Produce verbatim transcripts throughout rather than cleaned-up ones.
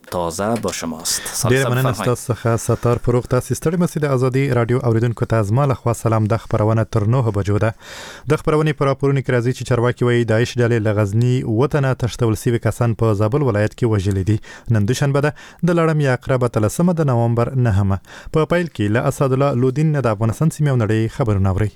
تازه با شماست. ډیر مننه ستاسو څخه ستار فروغ. تاسو ستړي مسئله ازادي رادیو اوریدونکو ته از ما له خوا سلام. د خبرونه تر نهه بجو ده. د خبرونې پر راپورونه کې راځي چې چارواکي وایي داعش ډلې له غزنی وطن تښتول سوي کسان په زابل ولایت کې وژل دي. نن دوشنبه ده د لړم یا اقربه تلسمه د نومبر نهمه. په پیل کې له اسد الله لودین د افغانستان سیمې او نړۍ خبرونه اوري.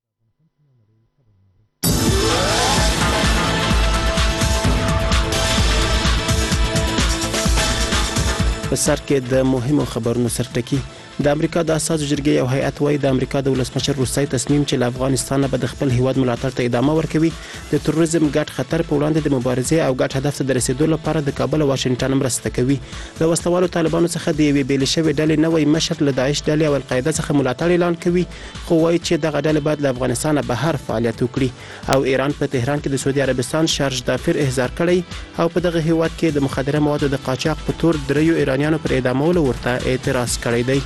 په سر کې د مهمو خبرونو سرټکی. د امریکا د اساسو جرګې یو هیئت وایي د امریکا د ولسمشر روسي تصمیم چې له افغانستان به د خپل هیواد ملاتړ ته ادامه ورکوي د تروریزم ګډ خطر په وړاندې د مبارزې او ګډ هدف ته د رسیدو لپاره د کابل او واشنگټن مرسته کوي. د وسلوالو طالبانو څخه د یوې بیل شوې ډلې نوې مشر له داعش ډلې او القاعده څخه ملاتړ اعلان کوي، خو وایي چې دغه ډلې باید له افغانستان بهر فعالیت وکړي. او ایران په تهران کې د سعودي عربستان شارج دافر احضار کړی او په دغه هیواد کې د مخدره موادو د قاچاق په تور دریو ایرانیانو پر اعدامولو ورته اعتراض کړی دی.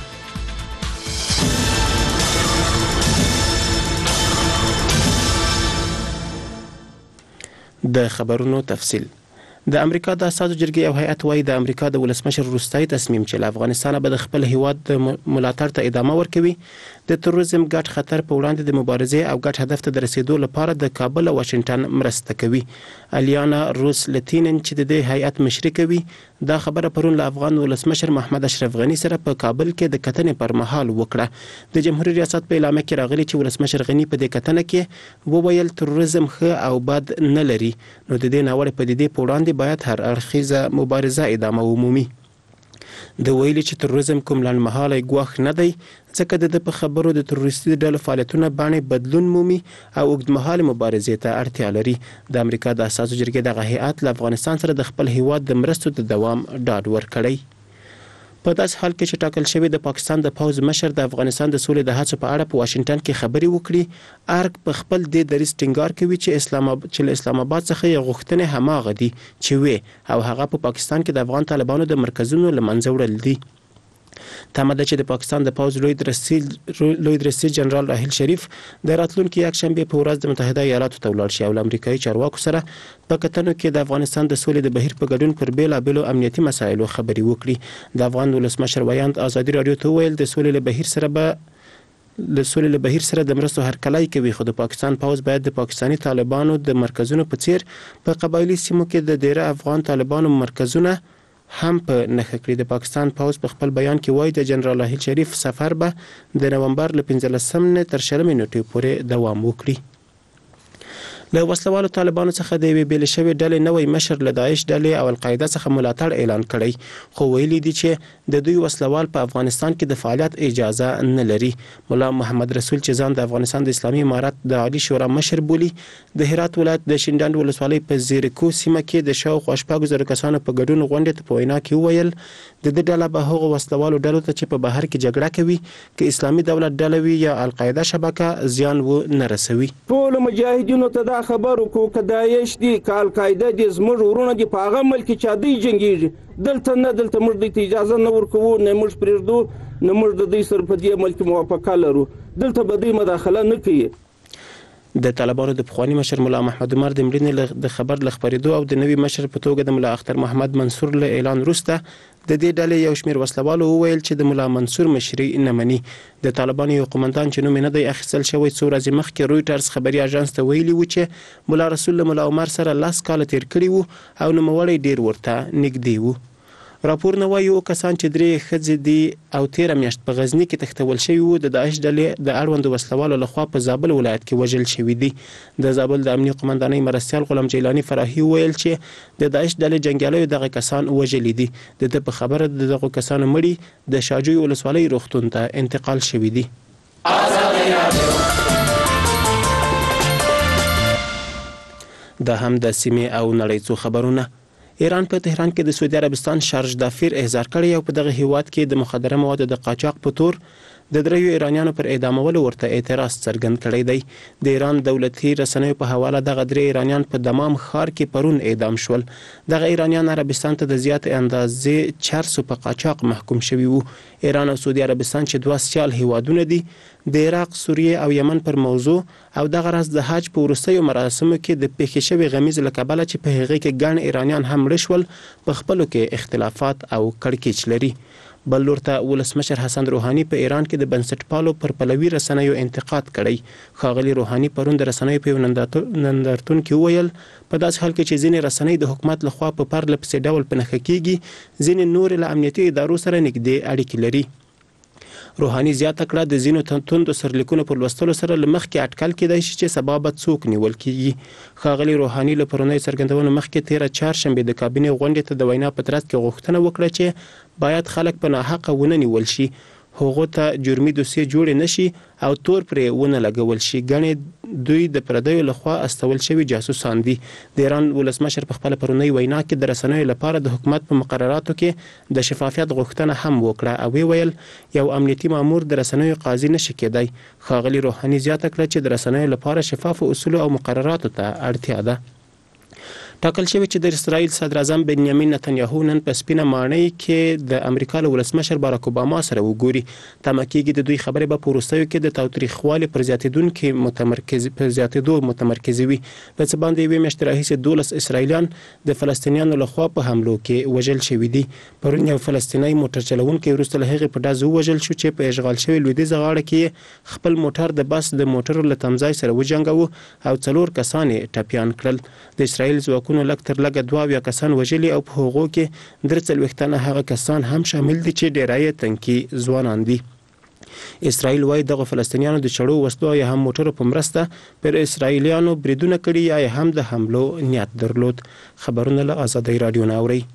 د خبرونو تفصیل. د امریکا د اساسو جرګې یو هیئت وایي د امریکا د ولسمشر روسي تصمیم چې له افغانستان به د خپل هیواد د ملاتړ ته ادامه ورکوي د تروریزم ګډ خطر په وړاندې د مبارزې او ګډ هدف ته د رسیدو لپاره د کابل او واشنگټن مرسته کوي. الیانا روس لتینن چې د دې هیئت مشري کوي دا خبره پرون له افغان ولسمشر محمد اشرف غنی سره په کابل کې د کتنې پر مهال وکړه. د جمهوریت ریاست په اعلامیه کې راغلي چې ولسمشر غنی په دې کتنه کې وویل تروریزم ښه او بد نه لري، نو د دې ناوړه پدیدې په وړاندې باید هر اړخیزه مبارزه ادامه ومومي. د ویلي چې تروریزم کوم لنډمهالی ګواښ نه دی، ځکه د په خبرو د تروریستي ډلو فعالیتونه باندې بدلون مومي او اوږدمهالې مبارزې ته اړتیا لري. د امریکا د اساسو جرګې دغه هیئت له افغانستان سره د خپل هیواد د مرستو د دوام ډاډ ورکړی. په داسې حال کې چې ټاکل شوی د پاکستان د پوځ مشر د افغانستان د سولې د هڅو په اړه په واشنگټن کې خبرې وکړي، ارګ په خپل د دریځ ټینګار کوي چې اسلام آباد چې له اسلام آباد څخه یې غوښتنې هماغه دي چې وي او هغه په پاکستان کې د افغان طالبانو د مرکزونو له منځه وړل دي. تمه ده چې د پاکستان د پوځ لوی درستي لوی درستي جنرال راحیل شریف د راتلونکي یک شنبه په ورځ د متحده ایالاتو ته ولاړ شي او امریکایي چارواکو سره په کتنو کې د افغانستان د سولې د بهیر په ګډون پر بیلابېلو امنیتي مسایلو خبرې وکړي. د افغان ولسمشر ویاند ازادي رادیو ته ویل د سولې له بهیر سره به له سولې له بهیر سره د مرستو هرکلی کوي، خو د پاکستان پوځ باید د پاکستاني طالبانو د مرکزونو په څیر په قبایلي سیمو کې د ډیره افغان طالبانو مرکزونه هم په نښه کړي. د پاکستان پوځ په خپل بیان کې وایي د جنرال راحیل شریف سفر به د نومبر له پنځلسمې تر شلمې نیټې پورې دوام وکړي. له وسلوالو طالبانو څخه د یوې بیل شوې ډلې نوې مشر له داعش ډلې او القاعده څخه ملاتړ اعلان کړی، خو ویلي دي چې د دوی وسلوال په افغانستان کې د فعالیت اجازه نه لري. مولا محمد رسول چې ځان د افغانستان د اسلامي امارت د عالی شورا مشر بولي، د هرات ولایت د شینډنډ ولسوالۍ په زیرکو سیمه کې د شاوخوا شپږو زرو کسانو په ګډون غونډې ته په وینا کې وویل د دې ډله به هغو وسلوالو ډلو ته چې په بهر کې جګړه کوي که اسلامي دولت ډله وي یا القاعده شبکه زیان و نه رسوي. ټول مجاهدینو ته دا خبر وکړو که داعش دي که القاعده دي زموږ ورونه دي په هغه ملک کې چې دوی جنګېږي دلته نه دلته موږ دوی ته اجازه نه ورکوو، نه موږ پرېږدو، نه موږ د دوی سره په دې ملک موافقه لرو، دلته به دوی مداخله نه کوي. د طالبانو د پخوانی مشر مولا محمد عمر د مړینې د خبر له خبرېدو او د نوي مشر په توګه د مولا اختر محمد منصور له اعلان وروسته د دې ډلې یو شمېر وسلوالو وویل چې د مولا منصور مشري نه مني. د طالبانو یو قومندان چې نوم یې نه دی اخیستل شوی څو ورځې مخکې رویټرز خبري اژانس ته ویلي و چې مولا رسول له مولا عمر سره لس کاله تیر کړي وو او نوموړی ډیر ورته نږدې وو. راپور نه وایي اووه کسان چې درې ښځې دي او تیره میاشت په غزني کې تښتول شوي وو د داعش ډلې د اړوندو وسلوالو لخوا په زابل ولایت کې وژل شوي دي. د زابل د امنیه قومندانۍ مرستیال غلام جیلاني فراهي وویل چې د داعش ډلې جنګیالیو دغه کسان وژلي دي. د ده په خبره د دغو کسانو مړي د شاجوی ولسوالۍ روغتون ته انتقال شوي دي. دا هم د سیمې او نړۍ څو خبرونه. ایران په تهران کې د سعودي عربستان شارج دافر احضار کړی او په دغه هیواد کې د مخدره موادو د قاچاق په تور د دریو ایرانیانو پر اعدامولو ورته اعتراض څرګند کړی دی. د ایران دولتي رسنیو په حواله دغه درې ایرانیان په دمام ښار کې پرون اعدام شول. دغه ایرانیان عربستان ته د زیات اندازې چرسو په قاچاق محکوم شوي وو. ایران او سعودي عربستان چې دوه سیال هیوادونه دي د عراق، سوریه او یمن پر موضوع او دغه راز د حج په وروستیو مراسمو کې د پیښې شوې غمیز له کبله چې په هغې کې ګڼ ایرانیان هم مړه شول په خپلو کې اختلافات او کړکېچ لري. بل لور ته ولسمشر حسن روحاني په ایران کې د بنسټپالو پر پلوي رسنیو انتقاد کړی. ښاغلي روحاني پرون د رسنیو په یو نندارتون کې وویل په داسې حال کې چې ځینې رسنۍ د حکومت لخوا په پرله پسې ډول په نښه کېږي، ځینې نورې له امنیتي ادارو سره نږدې اړیکې لري. روحاني زیاته کړه د ځینو توندو سرلیکونو په لوستلو سره له مخکې اټکل کېدای شي چې سبا به څوک نیول کېږي. ښاغلي روحاني له پرونۍ څرګندونو مخکې تېره چهارشنبې د کابینې غونډې ته د وینا په ترڅ کې غوښتنه وکړه چې باید خلک په ناحقه ونه نیول شي، هغو ته جرمي دوسیې جوړې نشي او تور پرې ونه لګول شي. ګڼې دوی د پردیو لخوا استول شوي جاسوسان دي. د ایران ولسمشر په خپله پرونۍ وینا کې د رسنیو لپاره د حکومت په مقرراتو کې د شفافیت غوښتنه هم وکړه او ویل یو امنیتي مامور د رسنیو قاضي نشي کېدی. ښاغلي روحاني زیاته کړه چې د رسنیو لپاره شفافو اصولو او مقرراتو ته اړتیا ده. ټاکل شوی چې د اسرائیل صدر اعظم بنیامین نتنیاهو نن په سپینه ماڼۍ کې د امریکا له ولسمشر باراک اوباما سره وګوري. تمه کېږي د دوی خبرې به په وروستیو کې د تاوتریخوالي پر زیاتېدونکي متمرکز پر زیاتېدو متمرکزې وي. په څه باندې یوې میاشتې راهیسې دولس اسرائیلیان د فلسطینیانو لخوا په حملو کې وژل شوي دي. پرون یو فلسطینی موټر چلوونکی وروسته له هغې په ډز ووژل شو چې په اشغال شوې لویدیځه غاړه کې خپل موټر د بس د موټرو له تمځای سره وجنګاوه او څلور کسان یې ټپیان کړل. د اسرائیل ځواکونو لږ تر لږه دوه اویا کسان وژلي او په هغو کې درې څلوېښت تنه هغه کسان هم شامل دي چې ډیری یې تنکي ځوانان دي. اسرائیل وايي دغه فلسطینیانو د چړو وسلو یا هم موټرو په مرسته پر اسرائیلیانو بریدونه کړي یا هم د حملو نیت درلود. خبرونه له آزادۍ راډیو نه اورئ.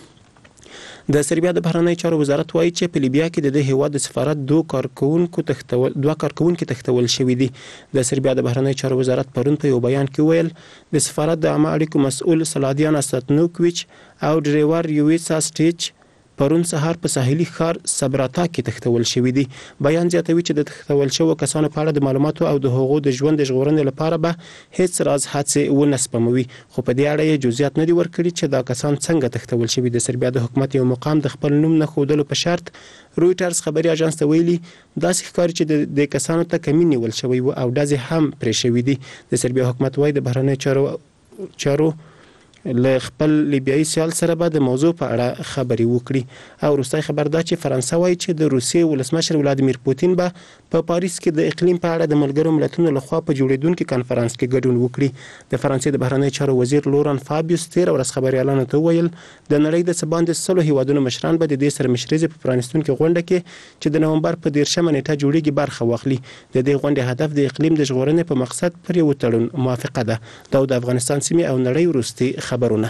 د سربیا د بهرنی چارو وزارت وایي چې په لیبیا کې د دې هیواد د سفارت دوه کارکونکو تښتول دوه کارکونکو تښتول شوي دي. د سربیا د بهرنی چارو وزارت پرون په یو بیان کې ویل د سفارت د عامه اړیکو مسؤل سلادیان استاتنوکویچ او ډریور یویسا سټیچ پرون سهار په ساحلي ښار سبراتا کې تښتول شوي دي. بیان زیاتوي چې د تښتول شوو کسانو په اړه د معلوماتو او د هغو د ژوند د ژغورنې لپاره به هیڅ راز هڅې ونه سپموي، خو په دې اړه یې جزئیات نه دي ورکړي چې دا کسان څنګه تښتول شوي. د سربیا د حکومت یو مقام د خپل نوم نه ښودلو په شرط رویټرز خبري اژانس ته ویلي داسې ښکاري چې د کسانو ته کمین نیول شوی و او ډزې هم پرې شوي دي. د سربیا حکومت وايي د بهرنیو چارو چارو له خپل لیبیایي سیال سره به د موضوع په اړه خبرې وکړي. او وروستی خبر دا چې فرانسه وایي چې د روسیې ولسمشر ولادیمیر پوتین به په پاریس کې د اقلیم په اړه د ملګرو ملتونو لخوا په جوړېدونکي کنفرانس کې ګډون وکړي. د فرانسې د بهرنیو چارو وزیر لوران فابیوس تېره ورځ خبریالانو ته وویل د نړۍ د څه باندې سلو هیوادونو مشران به د دې سره مشرزې په پرانیستونکې غونډه کې چې د نومبر په دېرشمه نیټه جوړېږي برخه واخلي. د دې غونډې هدف د اقلیم د ژغورنې په مقصد پر یو تړون موافقه ده. دا د افغانستان سیمې او نړۍ وروستي خبرونه.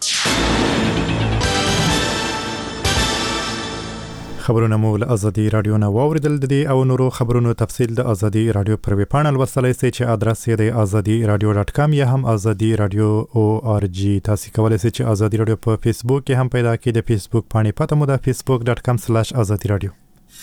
خبرونه مو له آزادي رادیو نه واوریدل. د دې او نورو خبرونو تفصیل د آزادي رادیو پر ویب پاڼه لوستلای شئ چې ادرس یې د آزادي رادیو ډاټ کام یا هم آزادي رادیو او ار جی. تاسو کولی شئ چې آزادي رادیو په فیسبوک کې هم پیدا کړئ. د فیسبوک پاڼې پته مو د فیسبوک ډاټ کام سلاش آزادي رادیو.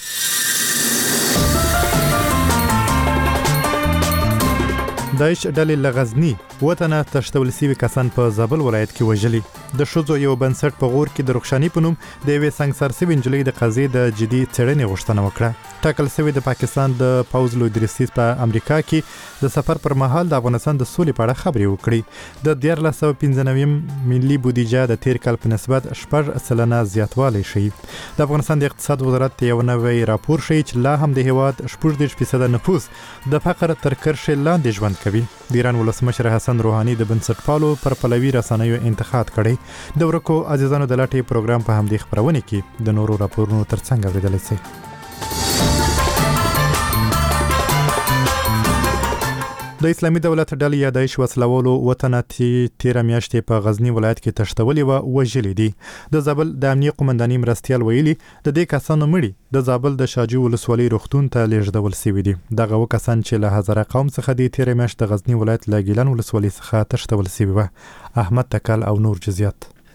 داعش ډلې له غزني وطنه تښتول شوي کسان په زابل ولایت کې وژلي. د ښځو یو بنسټ په غور کې د رخشاني په نوم د یوې سنګسار شوې نجلۍ د قضیې د جدي څېړنې غوښتنه وکړه. ټاکل شوی د پاکستان د پوځ لوی درستیز په امریکا کې د سفر پر مهال د افغانستان د سولې په اړه خبرې وکړي. د دیارلس سوه پنځه نوي ملي بودیجه د تیر کال په نسبت شپږ سلنه زیاتوالی ښیي. د افغانستان د اقتصاد وزارت یو نوی راپور ښیي چې لا هم د هیواد شپږ دېرش فیصده نفوس د فقر تر کرښې لاندې ژوند کوي. د ایران ولسمشر حسن روحاني د بنسټپالو پر پلوي رسنیو انتقاد کړی. د ورکو عزیزانو د لاټې پروګرام په همدې خبرونه کې د نورو راپورونو ترڅنګ اوریدلی شئ. د اسلامي دولت ډلې یا داعش وسلوالو وطنه تیره میاشتې په غزني ولایت کې تښتولي و وژلي دي. د زابل د امنیه قومنداني مرستیال ویلي د دې کسانو مړي د زابل د شاجو ولسوالۍ روغتون ته لیږدول شوي دي. دغه و کسان چې له هزاره قوم څخه د تیره میاشت د غزني ولایت له ګیلان ولسوالۍ څخه تښتول شوي و. احمد تکل او نور جزئیات.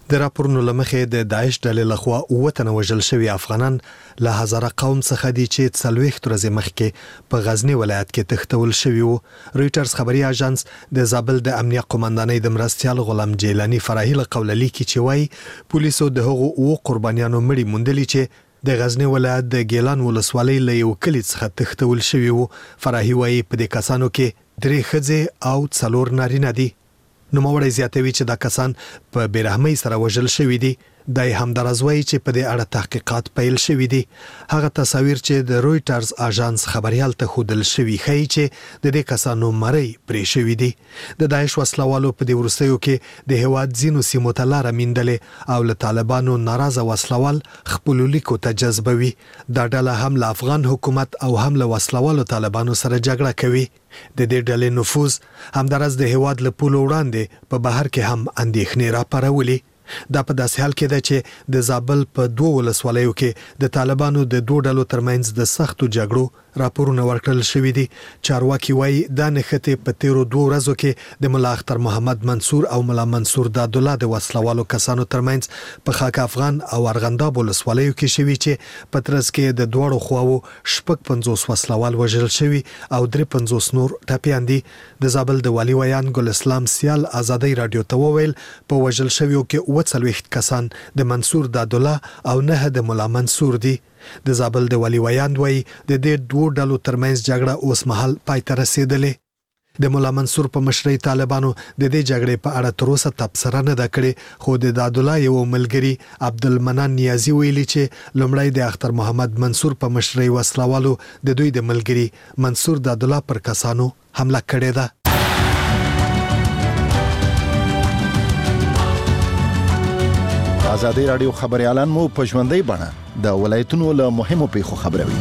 د راپورونو لمخې د داعش ډلې لخوا اووه تنه وژل شوي افغانان له هزاره قوم څخه دي چې څلوېښت ورځې مخکې په غزنی ولایت کې تښتول شوي وو. رویټرز خبري اژانس د زابل د امنیه قومندانۍ د مرستیال غلام جیلانی فراهی له قوله لیکي چې وایي پولیسو د هغو اووه قربانیانو مړي موندلي چې د غزنی ولایت د ګیلان ولسوالۍ له یو کلي څخه تښتول شوي وو. فراهی وایي په دې کسانو کې درې ښځې او څلور نارینه دي. نوموړی زیاتوي چې دا کسان په بیرحمۍ سره وژل شوي دي. دای همدارز وایي چې په دې اړه تحقیقات پیل شوي دي. هغه تصاویر چې د رویټرز اژانس خبريال ته ښودل شوي ښیي چې د دې کسانو مړی پرې شوي دي. د داعش وسلوالو په دې وروستیو کې د هیواد ځینو سیمو ته لاره میندلې او له طالبانو ناراضه وسلوال خپلو لیکو ته جذبوي. دا ډله هم له افغان حکومت او هم له وسلوالو طالبانو سره جګړه کوي. د دې ډلې نفوذ همدارز د هیواد له پولو وړاندې په بهر کې هم اندېښنې راپارولې. دا په داسې حال کې ده چې د زابل په دوه ولسوالیو کې د طالبانو د دوه ډلو ترمنځ د سختو جګړو راپورونه ورکړل شوي دي. چارواکي وایي دا نښتې په تیرو دوه ورځو کې د ملا اختر محمد منصور او ملا منصور دادالله د وسلوالو کسانو ترمنځ په خاک افغان او ارغنداب ولسوالیو کې شوي چې په ترڅ کې د دواړو خواو شپږ پنځوس وسلوال وژل شوي او درې پنځوس نور ټپیان دي. د زابل د والي ویان ګل اسلام سیال ازادي رادیو ته وویل په وژل شویو کې اووه څلوېښت کسان د منصور دادالله او نه د ملا منصور دي. د زابل د والي ویان وایي د دې دوه ډلو ترمنځ جګړه اوس مهال پای ته رسیدلې. د ملا منصور په مشرۍ طالبانو د دې جګړې په اړه تر اوسه تبصره نه ده کړې، خو د دادالله یو ملګري عبدالمنان نیازي ویلي چې لومړی د اختر محمد منصور په مشرۍ وسلوالو د دوی د ملګري منصور دادالله پر کسانو حمله کړې ده. ازادي رادیو خبريالان مو په ژوندۍ بڼه د ولایتونو له مهمو پیښو خبروي.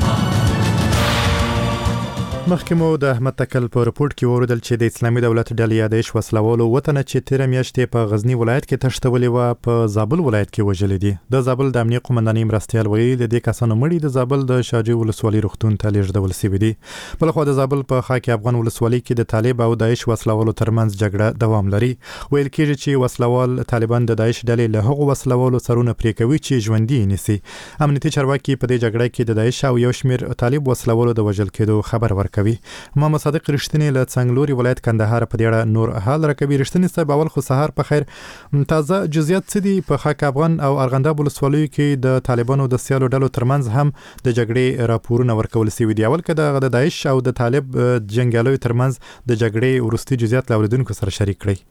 مخکمو د احمد تکل په رپورت کې وروډل چې د اسلامي دولت ډلې یادېش وسلوالو وطن چې تیر میاشتې په غزنی ولایت کې تښتولې و په زابل ولایت کې وژل دي. د زابل د امنیه قومندانۍ مرستیال ویلي د دې کسانو مړي د زابل د شاجوی ولسوالۍ روغتون ته لیږدول شوي دي. بلخو د زابل په خاک افغان ولسوالۍ کې د طالب او داعش وسلوالو ترمنځ جګړه دوام لري. ویل کېږي چې وسلوال طالبان د داعش ډلې له هغو وسلوالو سرونه پرې کوي چې ژوندي نیسي. امنیتي چارواکي په دې جګړه کې د داعش او یو شمېر طالب وسلوالو د وژل کېدو خبر ورکوي. محمد صادق رښتینی له څنګلوري ولایت کندهار په دې اړه نور حال راکوي. رښتینی صاحب، اول خو سهار په خیر، تازه جزئیات څه دي په خاک افغان او ارغنداب ولسوالیو کې د طالبانو د سیالو ډلو ترمنځ هم د جګړې راپورونه ورکول شوي دي؟ اول که د داعش او د طالب جنګیالیو ترمنځ د جګړې وروستي جزئیات له اوریدونکو سره شریک کړئ.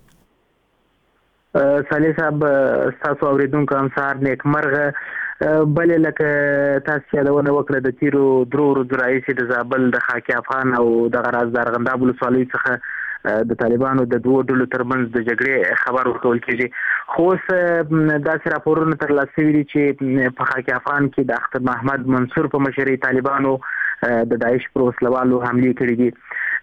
صالح صاحب، تاسو اوریدونکو هم سهار نیکمرغه. بلې لکه تاسو یادونه وکړه د تیرو درو ورځو راهیسې د زابل د خاک افغان او دغه راز د ارغنداب ولسوالۍ څخه د طالبانو د دوو ډلو ترمنځ د جګړې خبر ورکول کېږي. خو اوس داسې راپورونه ترلاسه شوي دي چې په خاک افغان کې د اختر محمد منصور په مشرۍ طالبانو د داعش پر وسلوالو حملې کړې دي.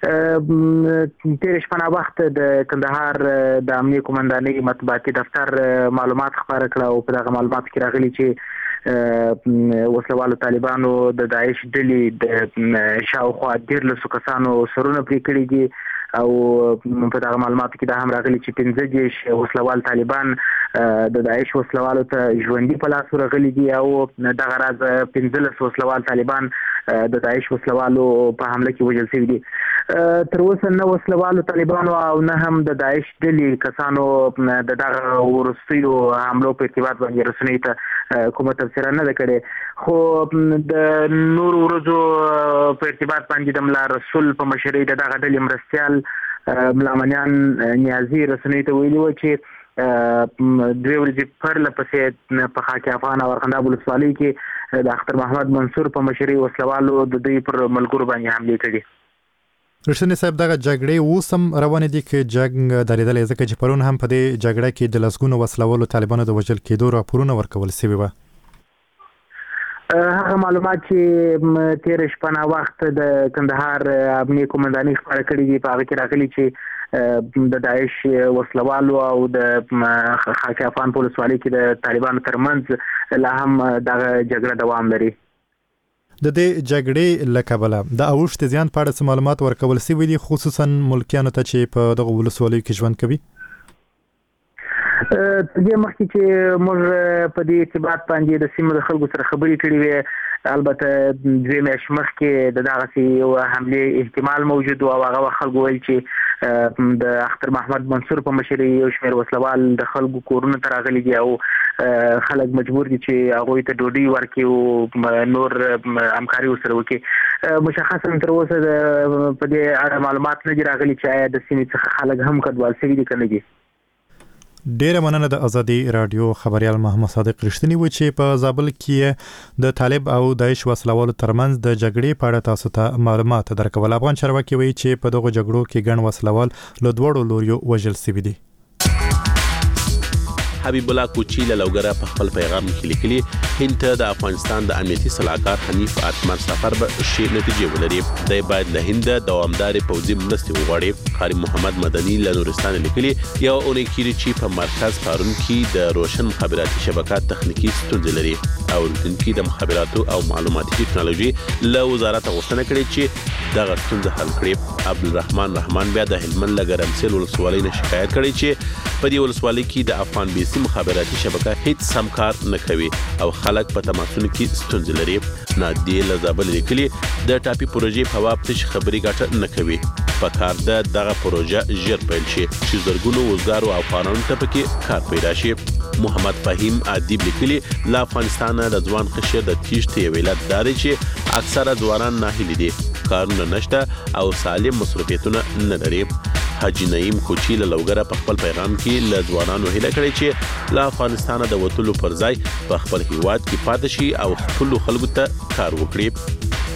تیر شپه وخت د کندهار د امنیه قومندانۍ مطبوعاتي دفتر معلومات خبره کړه او په دغه معلوماتو کې راغلي چې وسلوالو طالبانو د داعش ډلې د شاوخوا دیرلسو کسانو سرونه پرې کړي دي او په دغه معلوماتو کې دا هم راغلي چې پنځه دېرش وسلوال طالبان د داعش وسلوالو ته ژوندي په لاس ورغلي دي او دغه راز پنځلس وسلوال طالبان د داعش وسلوالو په حمله کې وژل شوي دي. تر اوسه نه وسلوالو طالبانو او نه هم د داعش ډلې کسانو د دغه وروستیو حملو په ارتباط باندې رسنیو ته کومه تبصره نه ده کړې. خو د نورو ورځو په ارتباط باندې د ملا رسول په مشرۍ د دغه ډلې مرستیال ملا منیان نیازي رسنیو ته ویلي و چې دوی ورځې پرله پسې په خاک افغان او ارغنداب ولسوالۍ کې د اختر محمد منصور په مشرۍ وسلوالو د دوی پر ملګرو باندې حملې کړي. رښتینی صاحب، دغه جګړې اوس هم روانې دي که جنګ درېدلی؟ ځکه چې پرون هم په دې جګړه کې د لسګونو وسلوالو طالبانو د وژل کېدو راپورونه ورکول شوي وه. هغه معلومات چې تیر شپه وخت د کندهار امنیه قومندانۍ خبره کړې دي په هغه کې راغلي چې د داعش وسلوالو او د خاک افغان په ولسوالۍ کې د طالبانو ترمنځ لا هم دغه جګړه دوام لري. د دې جګړې له کبله د اوښت زیان په اړه څه معلومات ورکول شوي دي، خصوصا ملکیانو ته چې په دغه ولسوالیو کې ژوند کوي؟ دې مخکې چې موږ په دې ارتباط باندې د سیمې د خلکو سره خبرې کړې وې، البته دوه میاشتې مخکې د دغسې یو حملې احتمال موجود و او هغه خلکو ویل چې د اختر محمد منصور په مشرۍ یو شمېر وسلوال د خلکو کورونو ته راغلي دي او خلک مجبور دي چې هغوی ته ډوډۍ ورکړي او نور همکاري ورسره وکړي. مشخصا تر اوسه په دې اړه معلومات نه دي راغلي چې آیا د سیمې څخه خلک هم کډوال شوي دي که نه دي. ډیره مننه د ازادي رادیو خبريال محمد صادق رښتینی و چې په زابل کې د طالب او داعش وسلوالو ترمنځ د جګړې په اړه تاسو ته معلومات درکول. افغان چارواکي وایي چې په دغه جګړو کې ګڼ وسلوال له دوړو لوريو وژل شوي دي. حبیب الله کوچی له لوګره په خپل پیغام کې لیکلي هند ته د افغانستان د امنیتي صلاحکار حنیف اتمر سفر به شي نتیجه ولري. د باید له هند دوامدار پوځي مرستې وغواړي. خاري محمد مدني له نورستان لیکلي یو اونۍ کې چې په مرکز پارون کې د روشن مخابراتي شبکات تخنیکی ستونزې لري او راتلونکي د مخابراتو او معلوماتي ټکنالوژي له وزارت غوښتنه کړې چې دغه ستونزه حل کړي. عبدالرحمن رحمان بیا د هلمند لګرمسل ولسوالۍ نه شکایت کړی چې په دې ولسوالۍ کې د افغان بي سي مخابراتي شبکه هیڅ سم کار نه کوي او خلک په تماسونو کې ستونزې لري. نادیه له زابل لیکلي د ټاپي پروژې په باب تش خبري ګټه نه کوي. په کار د دغه پروژه ژر پیل شي چې زرګونو وزګارو او افغانانو ته پکې کار پیدا شي. محمد فهیم ادیب لیکلي له افغانستان د ځوان خشر د تیشت یو ولادت داري چې اکثره ځوانان ناهیلي دي، کارونه نشته او سالم مصروفیتونه نه لري. حاجی نعیم کوچی له لوګره په خپل پیغام کې له ځوانانو هیله کړې چې له افغانستان د وټلو پر ځای په خپل هیواد کې پاتې شي او خپل خلکو ته کار وکړي.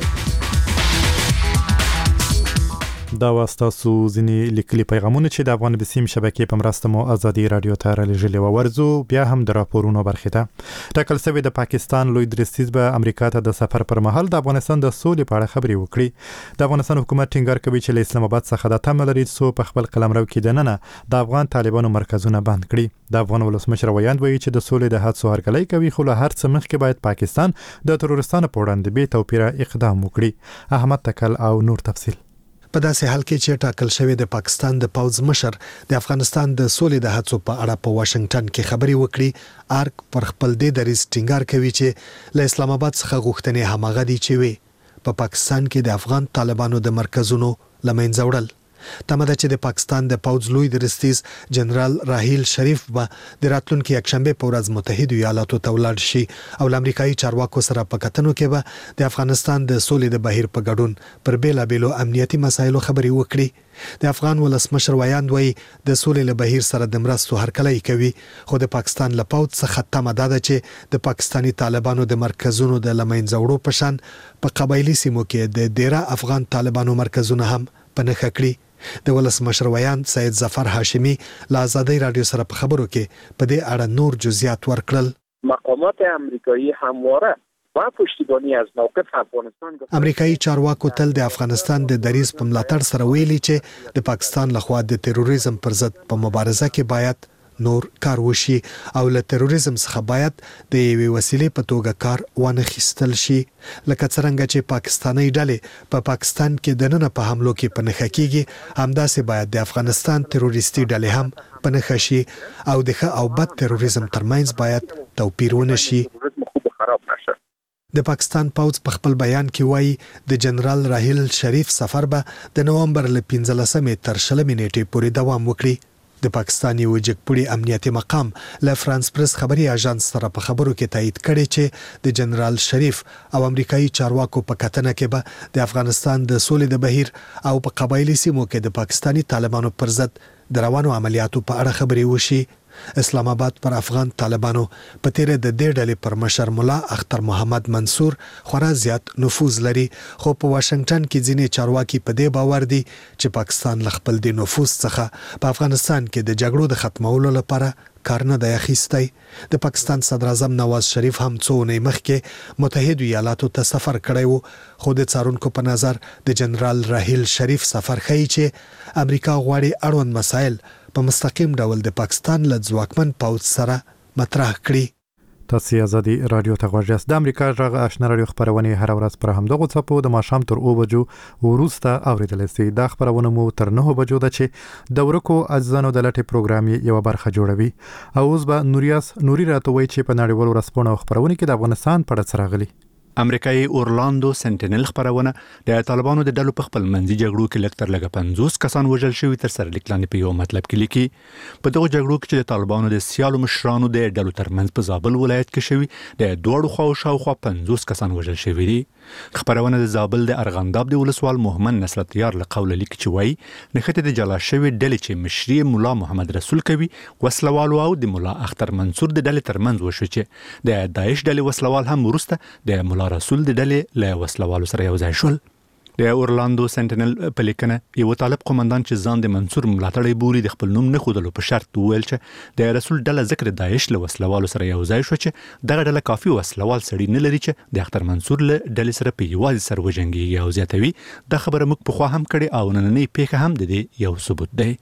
دا واستاسو ځینې لیکلي پیغامونه چې د افغان بسیم شبکې په مرسته مو ازادي رادیو ته رالیږلي و. ورځو بیا هم د راپورونو برخې ته ټاکل شوی د پاکستان لوی درستیز به امریکا ته د سفر پر مهال د افغانستان د سولې په اړه خبرې وکړي. د افغانستان حکومت ټینګار کوي چې له اسلام آباد څخه د تمه لري څو په خپل قلمرو کې دننه د افغان طالبانو مرکزونه بند کړي. د افغان ولسمشر ویاند وایي چې د سولې د هڅو هرکلی کوي، خو له هر څه مخکې باید پاکستان د ترورستانو په وړاندې بې توپیره اقدام وکړي. احمد تکل او نور تفصیل. په داسې حال کې چې ټاکل شوی د پاکستان د پوځ مشر د افغانستان د سولې د هڅو په اړه په واشنگټن کې خبري وکړي، ارک پر خپل دې دریځ ټینګار کوي چې له اسلام آباد څخه غوښتنې هماغه دي چې وي په پاکستان کې د افغان طالبانو د مرکزونو لمنځه وړل. تمه ده چې د پاکستان د پوځ لوی درستیز جنرال راهیل شریف به د راتلونکي یکشنبه په ورځ متحده ایالاتو ته ولاړ شي او د امریکایي چارواکو سره په کتنو کې به د افغانستان د سولې د بهیر په ګډون پر بیلابېلو امنیتي مسایلو خبرې وکړي. د افغان ولسمشر ویاند وایي د سولې له بهیر سره د مرستو هرکلی کوي، خو د پاکستان له پوځ څخه تمه ده چې د پاکستاني طالبانو د مرکزونو د لمنځه وړو په شان په قبایلی سیمو کې د ډیره افغان طالبانو مرکزونه هم په نښه کړي. د ولسمشر ویاند سید ظفر هاشمی له ازادي رادیو سره په خبرو کې په دې اړه نور جزئیات ورکړل. مقامات امریکایی همواره با پشتیبانی از موقف افغانستان امریکایي چارواکو تل د افغانستان د دریځ په ملاتړ سره ویلي چې د پاکستان لخوا د تروریزم پر ضد په مبارزه کې باید نور کار وشي او له تروریزم څخه باید د یوې وسیلې په توګه کار وانه خیستل شي. لکه څنګه چې پاکستاني ډلې په پاکستان کې د نن په حملو کې په نښه کېږي، همداسې باید د افغانستان تروریستي ډلې هم په نښه شي او د ښه او بد تروریزم ترمنځ باید توپیر ونه شي. د پاکستان پوځ په خپل بیان کې وایي د جنرال راهیل شریف سفر به د نومبر له پنځلسمې تر شلمې نیټې پورې دوام وکړي. د پاکستاني وجګپوړي امنیتي مقام له فرانس پریس خبري اژانس سره په خبرو کې تایید کړي چې د جنرال شریف او امریکایي چارواکو په کتنه کې به د افغانستان د سولې د بهیر او په قبایلی سیمو کې د پاکستاني طالبانو پر ضد د روانو عملیاتو په اړه خبري وشي. اسلام آباد پر افغان طالبانو په تیر د دې ډلې پر مشر مولا اختر محمد منصور خورا زیات نفوذ لري، خو په واشنگټن کې ځینې چارواکي په دې باور دي چې پاکستان له خپل د نفوذ څخه په افغانستان کې د جګړو د ختمولو لپاره کار نه دی اخیستی. د پاکستان صدر اعظم نواز شریف هم څو اونۍ مخکې متحده ایالاتو ته سفر کړی و، خو د څارونکو په نظر د جنرال راهیل شریف سفر ښیي چې امریکا غواړي اړوند مسایل په مستقیم ډول د پاکستان له ځواکمن پوځ سره مطرح کړي. تاسو ازادي رادیو ته غواړئ د امریکا غږ آشنا رادیو خبرونه هر ورځ پر همدغه څپو د ماښام تر او بجو ورسته اوریدل شي. دا خبرونه مو تر نه بجو د چې د ورکو ازانو د لټي پروګرام یو برخه جوړوي. او اوس به نوریاس نوري راتوي چې په نړیوالو رسپونه خبرونه کې د افغانستان په اړه سره غلي. امریکایي اورلاندو سنټینل خبرونه د طالبانو د ډلو په خپل منځي جګړو کې لکتر لګه پنځوس کسان وژل شوي تر سره لیکلانه په یو مطلب کې لیکي. په دغه جګړو کې چې د طالبانو د سیالو مشرانو د ډلو ترمنځ په زابل ولایت کې شوي د دوړو خو شاوخوا پنځوس کسان وژل شوي دي. خبرونه د زابل د ارغنداب د ولسوال محمد نصرت یار له قوله لیکي چې وایي نخته د جلا شوی ډلې چې مشري مولا محمد رسول کوي وسلوال او د مولا اختر منصور د ډلې ترمنځ وشو چې د داعش ډلې وسلوال هم ورسته د مولا رسول د ډلې له وسلوالو سره یو ځای شول. د اورلاندو سنټینل په لیکنه یو طالب قومندان چې ځان د منصور ملاتړی بوري د خپل نوم نه خودلو په شرط ویل چې د رسول ډله ذکر داعش له وسلوالو سره یو ځای شو چې دغه ډله کافي وسلوال سړي نه لري چې د اختر منصور له ډلې سره په یوازې سر وجنګي او زیاتوي. دا خبره موږ په خوا هم کړي او نننۍ پیښه هم د دې یو ثبوت دی.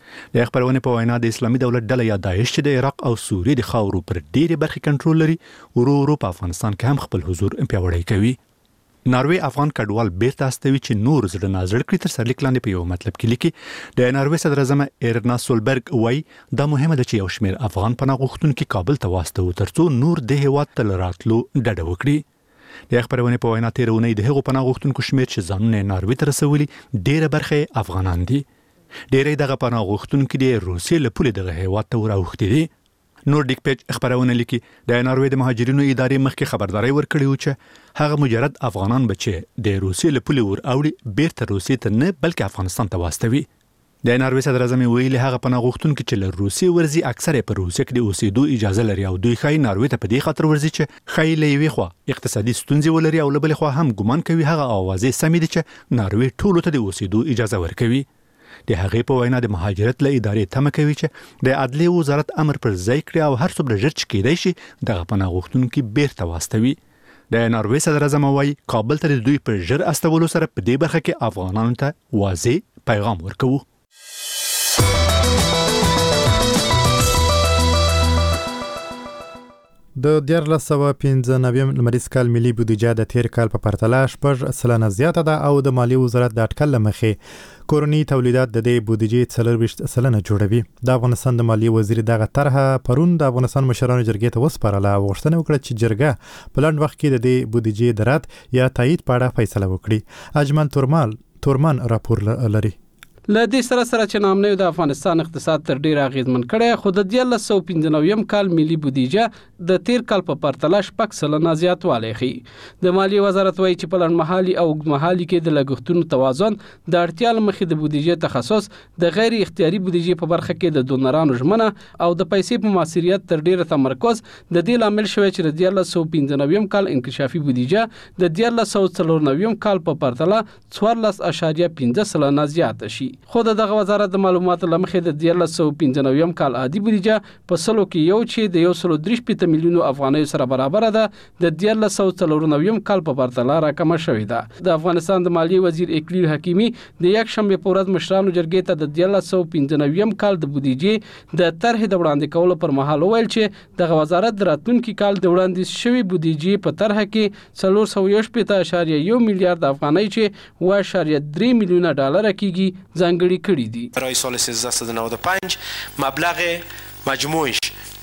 د خبرونه په وینا د اسلامي دولت ډله یا داعش چې د عراق او سوریې د خاورو پر ډېری برخې کنټرول لري ورو ورو په افغانستان کې هم خپل حضور پیاوړی کوي. ناروی افغان کډوال بیرته استوي چې نور زړه نازړ کړی تر سر لیکلاندې په یو مطلب کې لیکي. د ناروی صدر اعظم ایرنا سولبرګ وایي دا مهمه ده چې یو شمېر افغان پناه غوښتونکي کابل ته واستوي ترڅو نور د هیواد ته راتلو ډډه وکړي. د خبرونه په وینا تیرونی د هغو پناه غوښتونکو شمېر چې ځانونه ناروی ته رسولي ډیره برخه افغانان دي. ډیری دغه پناه غوښتونکي د روسیې له پولې دغه هیواد ته وراوښتي دي. نورډیک پیج خبرونه لیکي د ناروی د مهاجرینو ادارې مخکې خبرداري ورکړې و چې هغه مجرد افغانان بچي د روسیې له پولې ور اوړي بیرته روسیې ته نه بلکې افغانستان ته واستوي. د ناروی صدر اعظم ویلي هغه پناه غوښتونکي چې له روسیې ورزي اکثره په روسیې کې د اوسېدو اجازه لري او دوی خای ناروی ته په دې خاطر ورزي چې خای له یوې خوا اقتصادي ستونزې ولري او له بلې خوا هم ګمان کوي هغه اوازې سمې دي چې ناروی ټولو ته د اوسېدو اجازه ورکوي. د هغې په وینا د مهاجرت له ادارې تمه کوي چې د عدلیې وزارت امر پر ځای کړي او هر څومره ژر چې کېدای شي دغه پناه غوښتونکي بیرته واستوي. د ناروی صدر اعظم وایي کابل ته د دوی پر ژر استولو سره په دې برخه کې افغانانو ته واضح پیغام ورکوو. د دیارلس سوه پنځه نوي لمریز کال ملي بودیجه د تیر کال په پرتله شپږ سلنه زیاته ده او د مالیې وزارت د اټکل له مخې کورني تولیدات د دې بودیجې څلرویشت سلنه جوړوي. د افغانستان د مالیې وزیر دغه طرحه پرون د افغانستان مشرانو جرګې ته وسپارله او غوښتنه وکړه چې جرګه په لنډ وخت کې د دې بودیجې د رد یا تایید په اړه فیصله وکړي. اجمل تورمال تورمان راپور لري. له دې سره سره چې نامنیو د افغانستان اقتصاد تر ډیره اغیزمن کړی خو د دیارلس سوه پنځه نوي کال ملي بودیجه د تیر کال په پرتله شپږ سلنه زیاتوالی ښیي. د مالیې وزارت وایي چې په لنډمهالي او اوږدمهالي کې د لګښتونو توازن د اړتیا له مخې د بودیجې تخصص د غیر اختیاري بودیجې په برخه کې د ډونرانو ژمنه او د پیسې په مؤثریت تر ډیره تمرکز د دې لامل شوی چې د دیارلس سوه پنځه نوي کال انکشافي بودیجه د دیارلس سوه څلور نوي کال په پرتله څوارلس اعشاریه پنځه سلنه زیاته شي. خو د دغه وزارت د معلوماتو له مخې د دیارلس سوه پنځه نوي کال عادي بودیجه په سلو کې یو چې د یو سلو درې شپېته میلیونو افغانیو سره برابر ده د دیارلس سوه څلور نوي کال په پرتله راکمه شوې ده. د افغانستان د مالیې وزیر اکلیل حکیمي د یکشنبه په ورځ مشرانو جرګې ته د دیارلس سوه پنځه نوي کال د بودیجې د طرحې د وړاندې کولو پر مهال وویل چې دغه وزارت د راتلونکي کال د وړاندې شوی بودیجې په طرحه کې څلور سوه یو شپېته اعشاریه یو میلیارد افغانۍ چې اوه اعشاریه درې میلیونه ډالر کېږي ځانګړي کړي دي. برای سال سیزده نود و پنج مبلغ مجموعش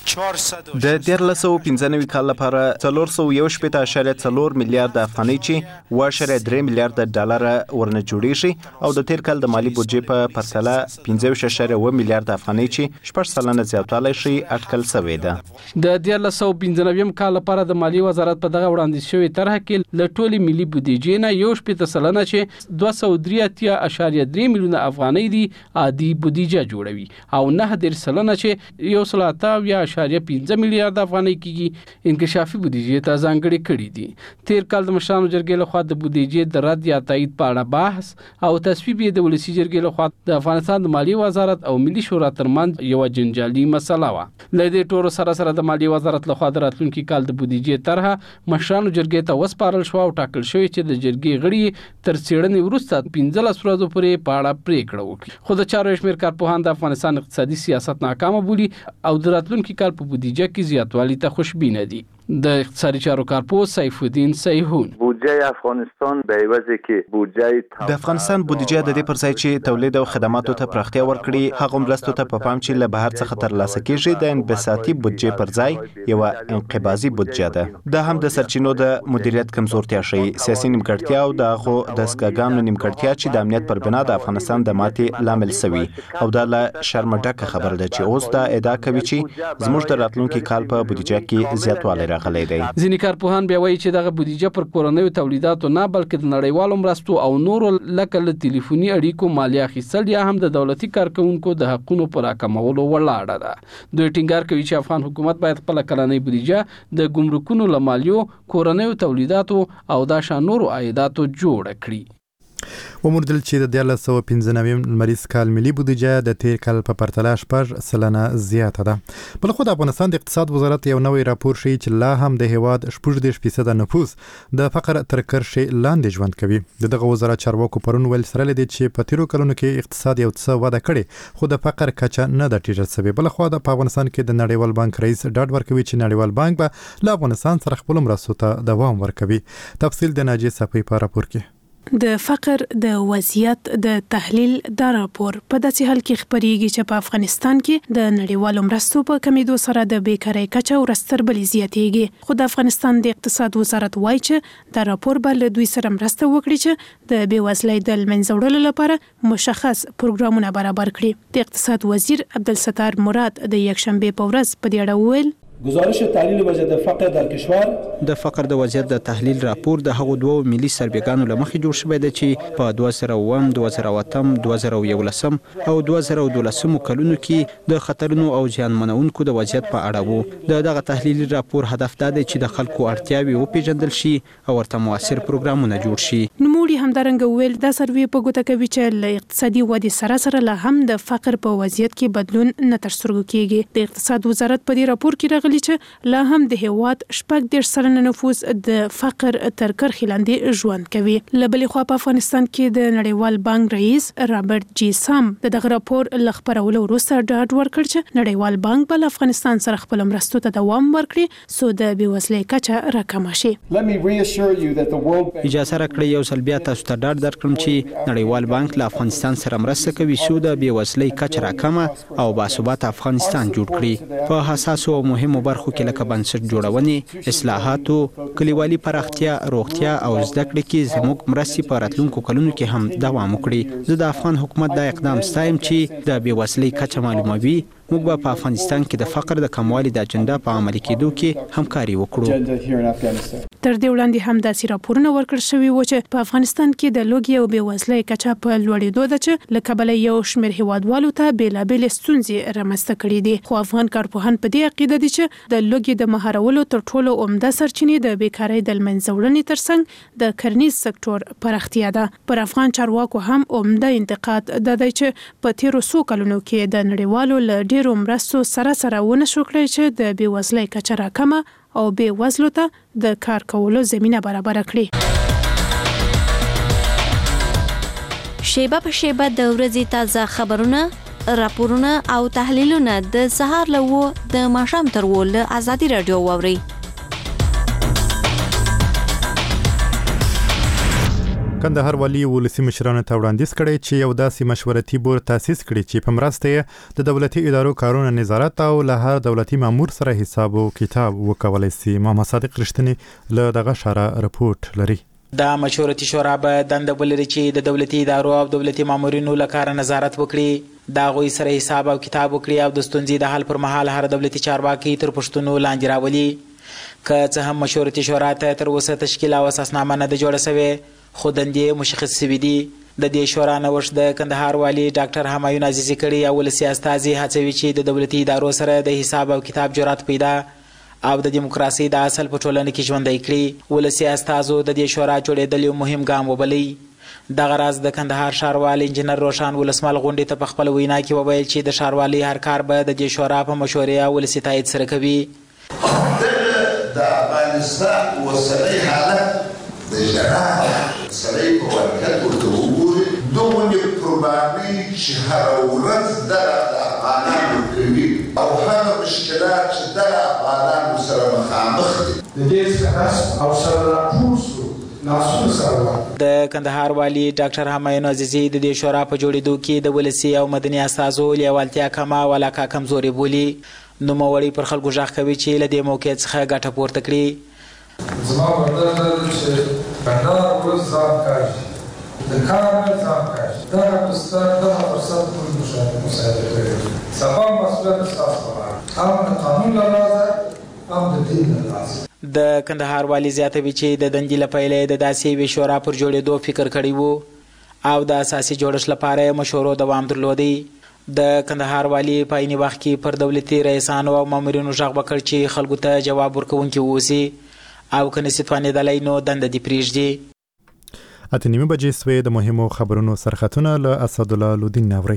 د دیارلس سوه پنځه نوي کال لپاره څلور سوه یو شپېته اعشاریه څلور میلیارد افغانۍ چې اوه اعشاریه درې میلیارد ډالر ورنه جوړیږي او د تیر کال د مالی بودجې په پرتله پنځه ویشت اعشاریه اوه میلیارد افغانۍ چې شپږ سلنه زیاتوالی ښیي اټکل شوی ده. د دیارلس سوه پنځه نوي کال لپاره د مالیې وزارت په دغه وړاندیز شوې طرحه کې له ټولې ملي بودیجې نه یو شپېته سلنه چې دوه سوه درې اتیا اعشاریه درې میلیونه افغانۍ دي عادي بودیجه جوړوي او نه دېرش سلنه چې یو سل اته اویا اعشاریه پنځه میلیارد افغانۍ کېږي انکشافي بودیجې ته ځانګړي کړي دي. تیر کال د مشرانو جرګې لخوا د بودیجې د رد یا تایید په اړه بحث او تصویب یې د ولسي جرګې لخوا د افغانستان د مالیې وزارت او ملي شورا ترمنځ یوه جنجالي مسله وه. له دې ټولو سره سره د مالیې وزارت لخوا د راتلونکي کال د بودیجې طرحه مشرانو جرګې ته وسپارل شوه او ټاکل شوی چې د جرګې غړي تر څېړنې وروسته پنځلس ورځو پورې په اړه پرېکړه وکړي. خو د چارو شمېر کارپوهان د افغانستان اقتصادي سیاست ناکامه بولي او د راتلونکي کال په بودیجه کې زیاتوالی ته خوشبینه دي. د اقتصادي چارو کارپوه سیف الدین سیحون بودجه افغانستان به عوض کې بودجه د افغانستان بودیجه د دې پر ځای چې تولید او خدماتو ته پراختیا ورکړي هغه مرستو ته په پام چې له بهر څخه ترلاسه کیږي د انبساطي بودجه پر ځای یو انقباضي بودجه ده. دا هم د سرچینو د مدیریت کمزورتیا ښيي، سیاسي نیمګړتیا او د هغو د سکاګانو نیمګړتیا چې د امنیت پر بنا د افغانستان د ماتې لامل سوي او دا له شرم ډکه خبره ده چې اوس دا ادعا کوي چې زموږ د راتلونکي کال په بودیجه کې زیاتوالی راغلی دی. ځینې کارپوهان بیا وایي چې دغه بودیجه پر کورنیو تولیداتو نه بلکې د نړیوالو مرستو او نورو لکه له ټلیفوني اړیکو مالیه اخیستل یا هم د دولتي کارکونکو د حقونو پر راکمولو ولاړه ده. دوی ټینګار کوي چې افغان حکومت باید خپل کلنۍ بودیجه د ګمرکونو له مالیو، کورنیو تولیداتو او دا شان نورو عایداتو جوړ کړي. وموندل چې د دیارلس سوه پنځه نوي لمریز کال ملي بودیجه د تیر کال په پرتله شپږ سلنه زیاته ده. بل خو د افغانستان د اقتصاد وزارت یو نوی راپور ښیي چې لا هم د هیواد شپږ دېرش فیصده نفوس د فقر تر کرښې لاندې ژوند کوي. د دغه وزارت چارواکو پرون ویل سره لدی چې په تیرو کلونو کې اقتصاد یو څه وده کړې خو د فقر کچه نه ده ټیټه شوې. بل خو د افغانستان کې د نړیوال بانک رئیس ډاډ ورکوي چې نړیوال بانک به له افغانستان سره خپل مرستو ته دوام ورکوي. تفصیل د ناجیه صفوي په راپور کې. د فقر د وضعیت د تحلیل دا راپور په داسې حال کې خبرېږي چې په افغانستان کې د نړیوالو مرستو په کمیدو سره د بیکارۍ کچه ورستر بلې زیاتېږي. خو د افغانستان د اقتصاد وزارت وایي چې دا راپور به له دوی سره مرسته وکړي چې د بېوزلۍ د له منځه وړلو لپاره مشخص پروګرامونه برابر کړي. د اقتصاد وزیر عبدالستار مراد د یکشنبې په ورځ په دې اړه وویل گزارش تحلیل وضعیت فقر در کشور د فقر د وضعیت د تحلیل راپور د هغو دوه ملي سروېګانو له مخې جوړ شوی دی چې په دوه زره اووم، دوه زره اتم، دوه زره یولسم او دوه زره دولسم کلونو کې د خطرونو او زیانمنونکو د وضعیت په اړه وو. د دغه تحلیلي راپور هدف دا دی چې د خلکو اړتیاوې وپېژندل شي او ورته موثر پروګرامونه جوړ شي. نوموړي همدارنګه وویل دا سروې په ګوته کوي چې له اقتصادي ودې سره سره لا هم د فقر په وضعیت کې بدلون نه تر سترګو کېږي. د اقتصاد وزارت په دې راپور کې راغلي چې لا هم د هیواد شپږ دېرش سلنه نفوس د فقر تر کرښې لاندې ژوند کوي. له بلې خوا په افغانستان کې د نړیوال بانک رئیس رابرټ جي سام د دغه راپور له خپرولو وروسته ډاډ ورکړ چې نړیوال بانک به له افغانستان سره خپل مرستو ته دوام ورکړي څو د بېوزلۍ کچه راکمه شي. اجازه راکړئ یو ځل بیا تاسو ته ډاډ درکړم چې نړیوال بانک له افغانستان سره مرسته کوي څو د بېوزلۍ کچه راکمه او باثباته افغانستان جوړ کړي. په حساسو او مهمو برخو کې لکه بنسټ جوړونې، اصلاحاتو، کلیوالي پراختیا، روغتیا او زده کړې کې زموږ مرستې په راتلونکو کلونو کې هم دوام وکړي. زه د افغان حکومت دا اقدام ستایم چې د بېوزلۍ کچه معلوموي. موږ به په افغانستان کې د فقر د کموالي د اجنډا په عملي کېدو کې همکاري وکړو. تر دې وړاندې هم داسې راپورونه ورکړل شوي وو چې په افغانستان کې د لوږې او بېوزلۍ کچه په لوړېدو ده چې له کبله یو شمېر هیوادوالو ته بېلابېلې ستونزې رامنځته کړي دي. خو افغان کارپوهان په دې عقیده دي چې د لوږې د مهارولو تر ټولو عمده سرچینې د بیکارۍ د له منځه وړنې ترڅنګ د کرنیز سکتور پراختیا ده. پر افغان چارواکو هم عمده انتقاد دا دی چې په تیرو څو کلونو کې د نړیوالو له ډېرو مرستو سره سره ونه شو کړی چې د بېوزلۍ کچه راکمه او بېوزلو ته د کار کولو زمینه برابره کړي. شیبه په شیبه د ورځې تازه خبرونه، راپورونه او تحلیلونه د سهار له اوو د ماښام تر اوو له ازادي راډیو واورئ. کندهار والي ولسي مشرانو ته وړاندیز کړی چې یو داسې مشورتي بورډ تاسیس کړي چې په مرسته یې د دولتي ادارو کارونه نظارت او له هر دولتي مامور سره حساب او کتاب وکولای شي. محمد صادق رښتینی له دغه شاره رپورټ لري. دا مشورتي شورا به دنده ولري چې د دولتي ادارو او دولتي مامورینو له کاره نظارت وکړي، د هغوی سره حساب او کتاب وکړي او د ستونزې د حل پر مهال هر دولتي چارواکي تر پوښتنو لاندې راولي. که څه هم مشورتي شورا ته تر اوسه تشکیل او اساسنامه نه ده جوړه سوې خو دندې مشخص سوي دي. د دې شورا نوښت د کندهار والي ډاکټر همایون عزیزي کړي او ولسي استازي هڅوي چې د دولتي ادارو سره د حساب او کتاب جرأت پیدا او د دیموکراسۍ د اصل په ټولنه کې ژوندی کړي. ولسي استازو د دې شورا جوړېدل یو مهم ګام وبلئ. دغه راز د کندهار ښاروال انجینر روشان ولسمل غونډې ته په خپل وینا کې وویل چې د ښاروالۍ هر کار به د دې شورا په مشورې او ولسي تایید سره کوي. د افغانستان اوسنی حالت د ژړا سړی په ورکت ورته وګوري دومره قرباني چې هره ورځ دغه د افغانانو کوي او هغه مشکلات چې شکست او سره راټول شو لاسونه سره. د کندهار والی ډاکټر همایون عزیزي د دې شورا په جوړېدو کې د ولسي او مدني اساسو لیوالتیا کمه او علاقه کمزوري بولي. نوموړی پر خلکو غږ کوي چې له دې موقعیت څخه ګټه پورته کړي. زما ورته چې بندر ورځ ځان کاږي د کار ځان کاږي دا پرسته دا پرسته ټول مشاهده مساعده کوي. سبا مسؤلیت تاسو هم د قانون لپاره هم د دین لپاره. د کندهار والی زیاتوي چې د دندې لپاره د داسې وی شورا پر جوړېدو فکر کړی وو او د اساسي جوړښت لپاره مشورو دوام درلودي. د کندهار والی په عیني وخت کې پر دولتي رئیسانو او مامورینو غږ وکړ چې خلکو ته جواب ورکوونکي واوسي او که نسي توانېدلی نو دنده دې پرېږدي. اته نیمه بجې سوې د مهمو خبرونو سرخطونه له اسدالله لودین ناوري.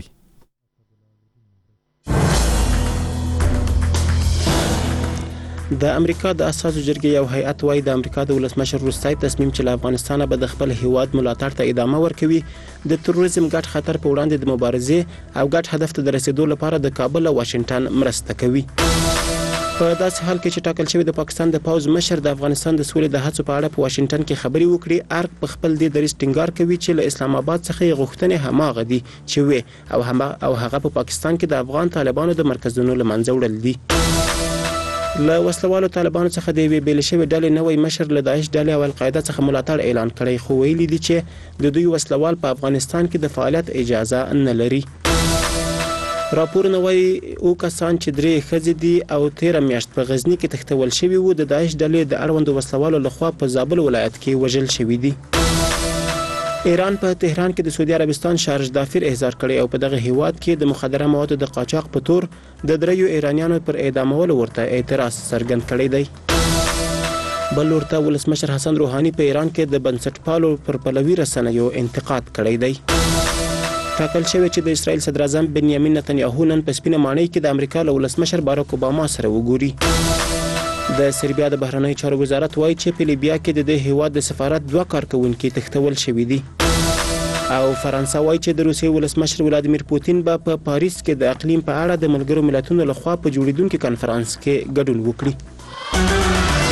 د امریکا د اساسو جرګې یو هیئت وايي د امریکا د ولسمشر روستای تصمیم چې له افغانستان به د خپل هیواد ملاتړ ته ادامه ورکوي د تروریزم ګډ خطر په وړاندې د مبارزې او ګډ هدف ته د رسیدو لپاره د کابل او واشنگټن مرسته کوي. په داسې حال کې چې ټاکل شوی د پاکستان د پوز مشر د افغانستان د سولې د هڅو په اړه په واشنگټن کې خبري وکړي، ارګ په خپل دې دریځ ټینګار کوي چې له اسلام آباد څخه غوښتنې هماغه دي چې وي او هم او هغه په پاکستان کې د افغان طالبانو د مرکزونو لمنځه وړل دي. له وسلوالو طالبانو څخه د یوې بېل شوې ډلې نوی مشر له داعش ډلې او القاعده څخه ملاتړ اعلان کړی، خو ویلي دي چې د دوی وسلوال په افغانستان کې د فعالیت اجازه نه لري. راپورونه وايي او کسان چې درې ښځې دي او تیره میاشت په غزني کې تښتول شوي وو د داعش ډلې د اړوندو وسلوالو لخوا په زابل ولایت کې وژل شوي دي. ایران په تهران کې د سعودي عربستان شارج دافر احضار کړي او په دغه هیواد کې د مخدره موادو د قاچاق په تور د دریو ایرانیانو پر اعدامولو ورته اعتراض څرګند کړی دی. بل ورته ولسمشر حسن روحاني په ایران کې د بنسټپالو پر پلوي رسنیو انتقاد کړی دی. ټاکل شوی چې د اسرائیل صدر اعظم بنیامین نتنیاهو نن په سپینه ماڼۍ کې د امریکا له ولسمشر باراک اوباما سره وګوري. د سربیا د بهرنیو چارو وزارت وایي چې په لیبیا کې د دې هیواد د سفارت دوه کارکونکي تښتول شوي دي او فرانسه وایي چې د روسیې ولسمشر ولادیمیر پوتین به په پاریس کې د اقلیم په اړه د ملګرو ملتونو لخوا په جوړیدونکي کنفرانس کې ګډون وکړي.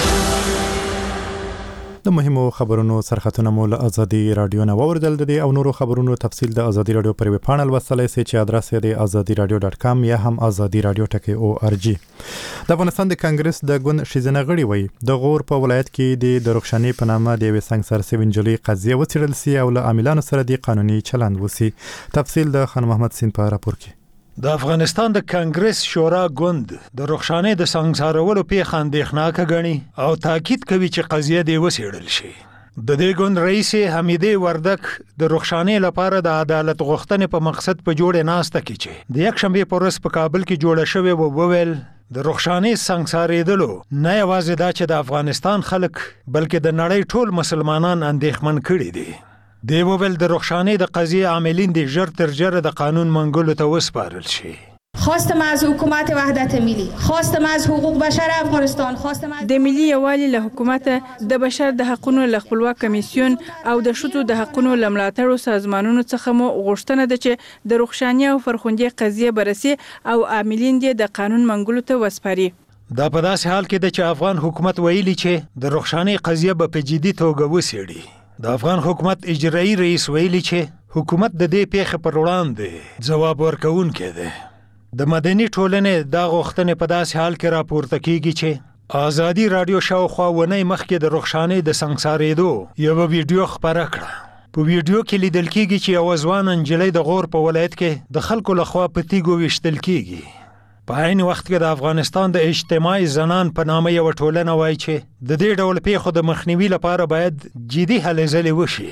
د مهمو خبرونو سرخطونه مو له ازادي رادیو نه واوریدل دي او نورو خبرونو تفصیل د ازادي رادیو پر ویب پاڼل وصلای سي چې ادرس یې د ازادي رادیو ډاټ کام یا هم ازادي رادیو ټکی او ار جی. د افغانستان د کانګرس د ګوند شیزنه غړي وي د غور په ولایت کې د درخشاني په نامه د یو څنګه سره وینجلي قضیه وڅېړل سي او له عاملانو سره د قانوني چلند وسی. تفصیل د خان محمد سین په راپور کې. د افغانستان د کانګرس شورا ګوند د رخصانې د سنگسارولو پیښه اندېښناکه ګڼي او تاکید کوي چې قضیه دې وڅېړل شي. د دې ګوند رئیس حمیدې وردک د رخصانې لپاره د عدالت غوښتنې په مقصد په جوړه ناسته کې چې د یک شنبه پر ورځ په کابل کې جوړه شوې و وویل د رخصانې سنگسارېدلو نه یوازې دا چې د افغانستان خلک بلکې د نړۍ ټول مسلمانان اندېښمن کړي دي. دی وویل د رخصانې د قضیه عاملین د ژر تر ژره د قانون منګولو ته وسپارل شي. خواستم از حکومت وحدت ملی، خواستم از حقوق بشر افغانستان، خواستم از د ملي یوالي له حکومت د بشر د حقوقو له خپلواک کمیسیون او د شتو د حقوقو لملاتړو سازمانونو څخه مو غوښتنه ده چې د رخصانې او فرخوندې قضیه برسي او عاملین د قانون منګولو ته وسپاري. دا په داسې حال کې ده چې افغان حکومت ویلي چې د رخصانې قضیه به په جدي توګه وڅېړي. د افغان حکومت اجرایی رئیس ویلي چې حکومت د دې پیښې پر وړاندې ځواب ورکوونکی دی. د مدني ټولنې دا غوښتنې په داسې حال کې راپورته کیږي چې ازادي رادیو شاوخوا ونې مخکې د رخصانې د سنگسارېدو یو ویډیو خپره کړه. په ویډیو کې لیدل کیږي چې یو ځوان نجلۍ د غور په ولایت کې د خلکو لخوا په تیږو ویشتل کیږي. په عین وخت کې د افغانستان د اجتماعي زنان په نامه یو ټولنه وایي چې د دې ډول پیښو د مخنیوي لپاره باید جدي هلې ځلې وشي.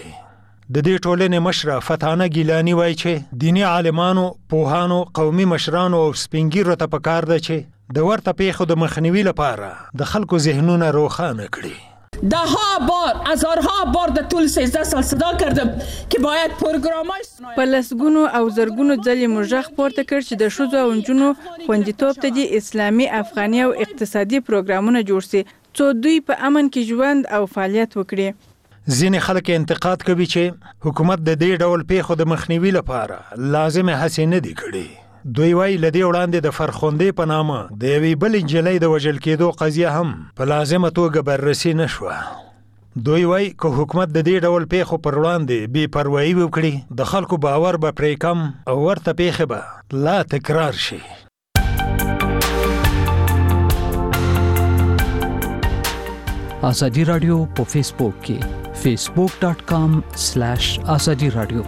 د دې ټولنې مشره فتانه ګیلانی وایي چې دیني عالمانو، پوهانو، قومي مشرانو او سپینګیرو ته پکار ده چې د ورته پیښو د مخنیوي لپاره د خلکو ذهنونه روښانه کړي. ده ها بار هزارها بار در طول سیزده سال صدا کردم که باید پروگرامای په لسګونو او زرګونو ځلې موږ پورته کړ چې د ښځو او نجونو خوندیتوب ته د اسلامي، افغاني او اقتصادي پروګرامونه جوړ شي څو دوی په امن کې ژوند او فعالیت وکړي. ځینې خلک انتقاد کوي چې حکومت د دې ډول پیښو د مخنیوي لپاره لازمه هڅې نه دي کړې. دوی وايي لدې وړاندې د فرخوندې په نامه د یوې بل نجلۍ د وژل کېدو قضیه هم په لازمه توګه بررسي نشوه. دوی وايي که حکومت د دې ډول پیښو پر وړاندې بې پروايي وکړي د خلکو باور به پرې کم او ورته پیښې به لا تکرار شي. آزادی رادیو په فیسبوک کې facebook dot com slash azadi radio.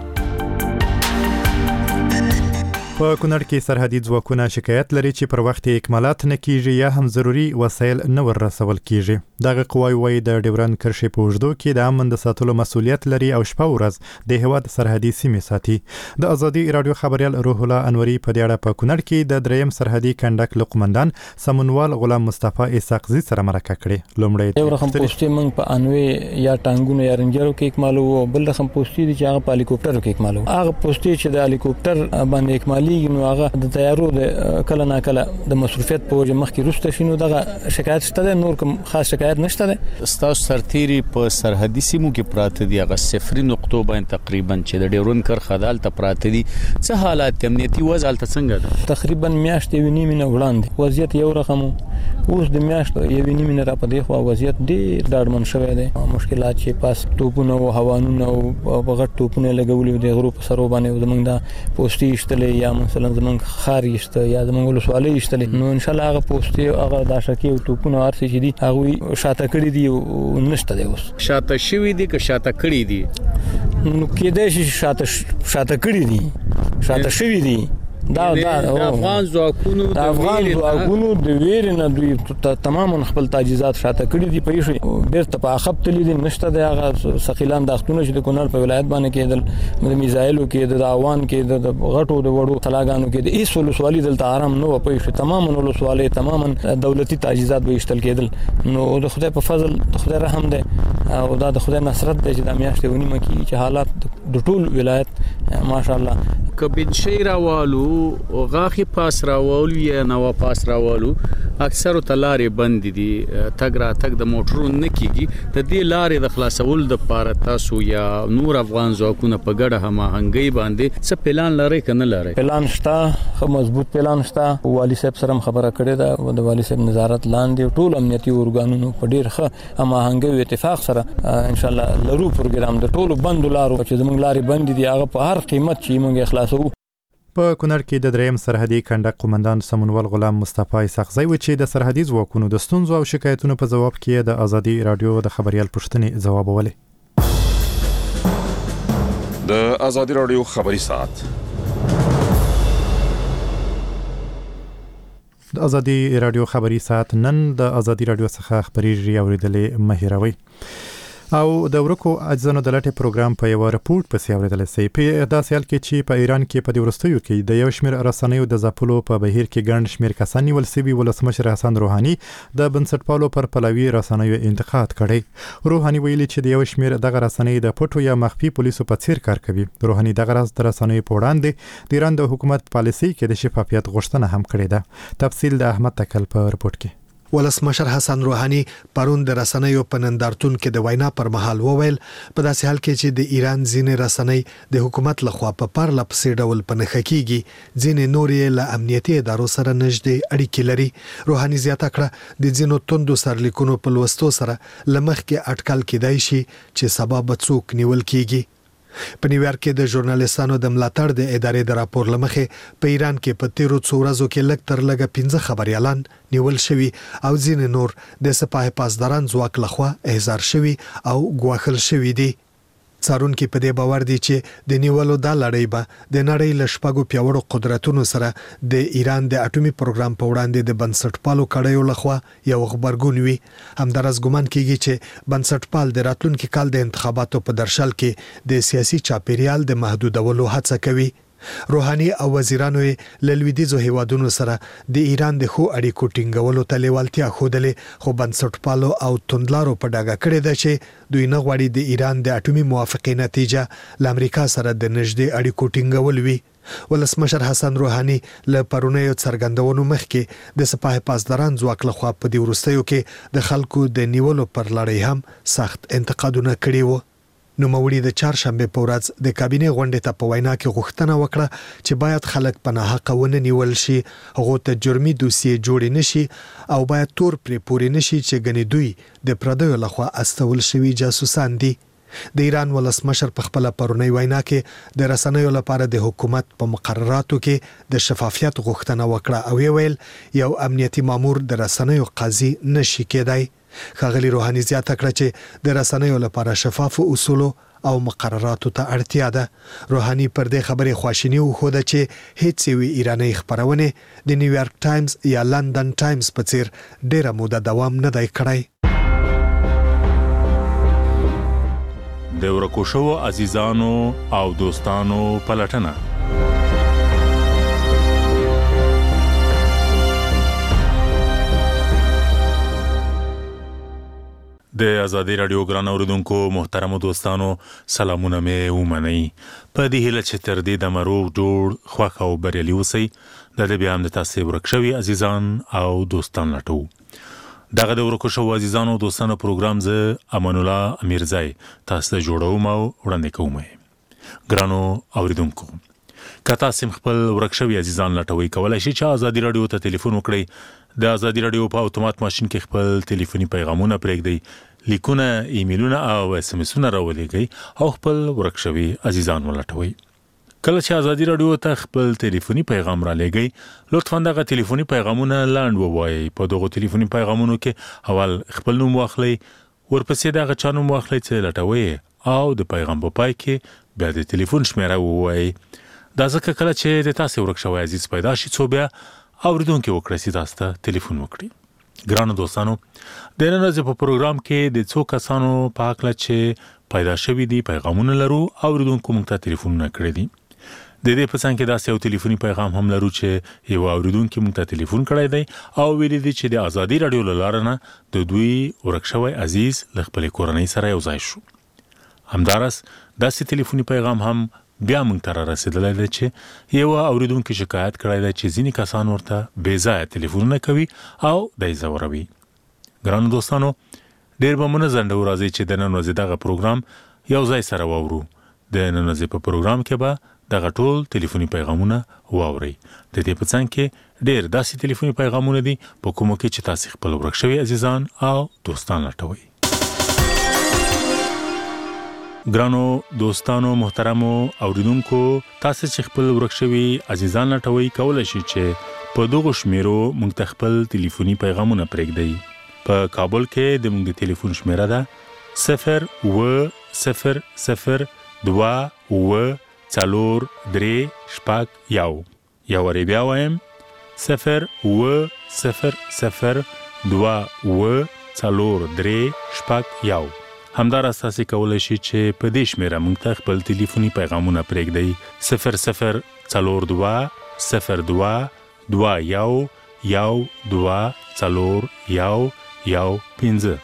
په کونړ کې سرحدي ځواکونه شکایت لري چې پر وخت اکمالات نه کیږي یا هم ضروري وسایل نه ور رسول کیږي. دغه قواوی وايي د ډیورند کرښې په اوږدو کې د امن د ساتلو مسؤلیت لري او شپه ورځ د هیواد سرحدي سیمې ساتي. د آزادي رادیو خبريال روح الله انوري په دې اړه په کونړ کې د دریم سرحدي کنډک له قومندان سمونوال غلام مصطفی اسحاقزي سره مرکه کړې. لومړی یو رقم پوسټي موږ په انوي یا ټانګونو یا رنجرو کې اکمالو او بل رقم پوسټي چې هغه په هلیکوپټرو کې اکمالو. هغه پوسټي چې د هلیکوپټر باندې اکمالي نو هغه د تیارو د کله نه کله د مصرفیت په وجه مخکې روسته شینو دغه شکایت شته، نور کوم خاص شکایت نشته ده. ستاسو سرتيري په سرحدي سیمو کې پراته دي، هغه صفري نقطو باندې تقریبا چې د ډیورند کرښه دالته پراته دي، څه حالات امنیتي وضع الته څنګه ده؟ تقریبا میاشتې ونی نه وړاندې وضعیت یو رقم، اوس د میاشتې یو ونی نه را پدې خو وضعیت ډېر ډاډمن شوی دی. مشکلات چې پاس توپونه او هوانونه او بغټ توپونه لګولې د غرو په سرو باندې زمونږ د پوسټي شتلې یا مثلا زمونږ خاريشته یا زمونږ ولسوالۍ شتلې، نو ان شاء الله هغه پوسټي هغه د شکی او توپونه ارسي چې دي هغه شاته کړی دي او نشته دی. اوس شاته شوی دي که شاته کړی دي؟ نو کېدای شي شاته شاته کړی دي، شاته شوی دي. دا دا د افغان ځواکونو د افغان ځواکونو د ویر نه دوی تمام خپل تجهیزات شاته کړی دي، پېښې بیرته په اخب تللی دي، نشته د هغه ثقيلان داختونه چې د کونړ په ولایت باندې کېدل، د میزایلو کې د اوان کې د غټو د وړو تلاګانو کې د ایس ولسوالۍ دلته آرام نه و، پېښې تمام ولسوالۍ تمام دولتي تجهیزات به اشتل کېدل. نو د خدای په فضل د خدای رحم دی او دا د خدای نصرت دی چې د میاشتې ونیمه کې چې حالات د ټول ولایت ماشاءالله کبن شي راوالو غاخي پاس راوالو یا نو پاس راوالو اکثر تلارې بند دي، تګ را تګ د موټرو نه کیږي. د دې لارې د خلاصول د پاره تاسو یا نور افغان ځواکونه په ګډه هماهنګي باندې څه پلان لري کنه لري؟ پلان شته، خو مضبوط پلان شته. والی صاحب سره خبره کړې ده او د والی صاحب نظارت لاندې ټول امنیتي ارګانونو په ډیر ښه هماهنګي او اتفاق سره ان شاء الله لرو پروګرام د ټولو بندو لارو چې زموږ لارې بند دي هغه په هر قیمت چې موږ خلاصو. په کونړ کې د دریم سرحدي کنډک قومندان سمونوال غلام مصطفی اسحاقزي و چې د سرحدي ځواکونو د ستونزو او شکایتونو په جواب کې د آزادي رادیو د خبريال پوښتنې ځوابولې. د آزادي رادیو خبري ساعت د آزادي رادیو خبري ساعت نن د آزادي رادیو څخه خبري اوریدلې مهیروي او د ورکو اجزانو د لټې پروګرام په یو رپورت پسې اوریدل سي. په داسې حال کې چې په ایران کې په دې ورستیو کې د یو شمېر رسنیو د ځپلو په بهیر کې ګڼ شمېر کسان نیول شوي، ولسمشر حسن روحاني د بنسټپالو پر پلوي رسنیو انتقاد کړی. روحاني ویلي چې د یو شمېر دغه رسنۍ د پټو یا مخفي پولیسو په څیر کار کوي. روحاني دغه راز د رسنیو په وړاندې د ایران د حکومت پالیسي کې د شفافیت غوښتنه هم کړې ده. تفصیل د احمد تکل په رپورت کې. ولسمشر حسن روحاني پرون د رسنیو په نندارتون کې د وینا پر مهال وویل په داسې حال کې چې د ایران ځینې رسنۍ د حکومت لخوا په پرله پسې ډول په نښه کیږي، ځینې نورې له امنیتي ادارو سره نږدې اړیکې لري. روحاني زیاته کړه د ځینو توندو سرلیکونو په لوستو سره لمخکې اټکل کېدای شي چې سبا به څوک نیول کیږي. په نیویارک کې د ژورنالیستانو د ملاتړ د ادارې د راپور لمخې په ایران کې په تیرو څو ورځو کې لږ تر لږه پنځه خبريالان نیول شوي او ځینې نور د سپاه پاسداران ځواک لخوا احضار شوي او ګواښل شوي دي. څارونکي په دې باور دي چې د نیولو دا لړۍ به د نړۍ له شپږو پیاوړو قدرتونو سره د ایران د اټومي پروګرام په وړاندې د بنسټپالو کړیو لخوا یو خبرګون وي. همدارس ګمان کیږي چې بنسټپال د راتلونکي کال د انتخاباتو په درشل کې د سیاسي چاپیریال د محدودولو هڅه کوي. روحاني او وزیرانو له لویدیځو هیوادونو سره د ایران د خو اړیکو ټینګولو ته لیوالتیا ښودلې، خو بنسټپالو او توندلارو په ډاګه کړې ده چې دوی نه غواړي د ایران د اټومي موافقې نتیجه له امریکا سره د نږدې اړیکو ټینګول وي. ولسمشر حسن روحاني له پرونیو څرګندونو مخکې د سپاه پاسداران ځواک لخوا په دې وروستیو کې د خلکو د نیولو پر لړۍ هم سخت انتقادونه کړي وو. نوموړي د چهارشنبه په ورځ د کابینه غونډې ته په وینا کې غوښتنه وکړه چې باید خلک په ناحقه ونه نیول شي، هغه ته جرمي دوسیې جوړې نشي او باید تور پرې پورې نشي چې ګنې دوی د پردیو لخوا استول شوي جاسوسان دي. د ایران ولسمشر په خپل پرونی وینا کې د رسنیو لپاره د حکومت په مقرراتو کې د شفافیت غوښتنه وکړه او ویل یو امنیتي مامور د رسنیو قاضي نشي کېدای. ښاغلي روحاني زیاته کړه چې د رسنیو لپاره شفاف اصول او مقرراتو ته اړتیا ده. روحاني پر دې خبرې خواشینی وښوده چې هیڅ یوې ایراني خبرونه د نیویارک ټایمز یا لندن ټایمز په څیر ډیره موده دوام نه دی کړی. د ورکو شوو عزیزانو او دوستانو پلټنه. د آزادی رادیو ګران اوریدونکو محترم دوستانو سلامونه مې ومنئ. په دې هیله چې تر دې د مروغ جوړ خوښ او بریالي اوسئ. د دې بیا هم د تاسې ورک شوي عزیزان او دوستان لټو. دغه د ورکو شوو عزیزانو دوستانو پروګرام زه امان الله امیرزای تاسو ته جوړوم او وړاندې کوم. ګرانو اوریدونکو که تاسو خپل ورک شوي عزیزان لټوي کولای شئ چې آزادی رادیو ته ټلیفون وکړئ. د آزادی رادیو په اتومات ماشين کې خپل ټلیفوني پیغامونه پرېږدئ، لیکونه، ایمیلونه او اس ام اسونه راولېږئ او خپل ورک شوي عزیزان ولټوي. کله چې آزادی رادیو ته خپل ټلیفوني پیغام را لېږئ لطفا دغه ټلیفوني پیغامونه لاند ووایئ. په دغه ټلیفوني پیغامونو کې اول خپل نوم واخلئ، ورپسې دغه چا نوم واخلئ چې لټوئ او د پیغام په پای کې بیا د ټلیفون شمیره ووایئ. دا ځکه کله چې د تاسو ورک شوی عزیز پیدا شي څو بیا اوریدونکو وکړئ چې تاسو ته ټلیفون وکړي. ګرانو دوستانو د نن ورځې په پروګرام کې د څو کسانو په حق له چې پیدا شوي دي پیغامونه لرو اوریدونکو موږ ته ټلیفونونه کړی دي. د دې په څنګ کې داسې یو ټلیفوني پیغام هم لرو چې یو اوریدونکو موږ ته ټلیفون کړی دی او ویلي دي چې د آزادی رادیو له لارې نه د دوی ورک شوی عزیز له خپلې کورنۍ سره یو ځای شو. همدارس داسې ټلیفوني پیغام هم بیا موږ ته را رسیدلی دی چې یو اوریدونکو شکایت کړی دی چې ځینې کسان ورته بې ځایه ټلیفونونه کوي او دی ځوروي. ګرانو دوستانو ډېر به مو نه ځنډو، راځئ چې د نن ورځې دغه پروګرام یو ځای سره واورو. د نن ورځې په پروګرام کې به دغه ټول ټلیفوني پیغامونه واورئ. د دې په څنګ کې ډېر داسې ټلیفوني پیغامونه دي په کومو کې چې تاسو خپل ورک شوي عزیزان او دوستان لټوئ. ګرانو دوستانو محترمو اوریدونکو تاسو چې خپل ورک شوي عزیزان لټوي کولای شئ چې په دغه شمیرو موږ ته خپل ټلیفوني پیغامونه پرېږدئ. په کابل کې د موږ د ټلیفون شمیره ده صفر و صفر صفر دوه و څلور درې شپږ یو. یو وری بیا وایم صفر و صفر صفر دوه و څلور درې شپږ یو. همدارس تاسو کولای شئ چې په دې شمیره موږ ته خپل ټلیفوني پیغامونه پرېږدئ. صفر صفر څلور دوه صفر دوه دوه یو یو دوه څلور یو یو پنځه.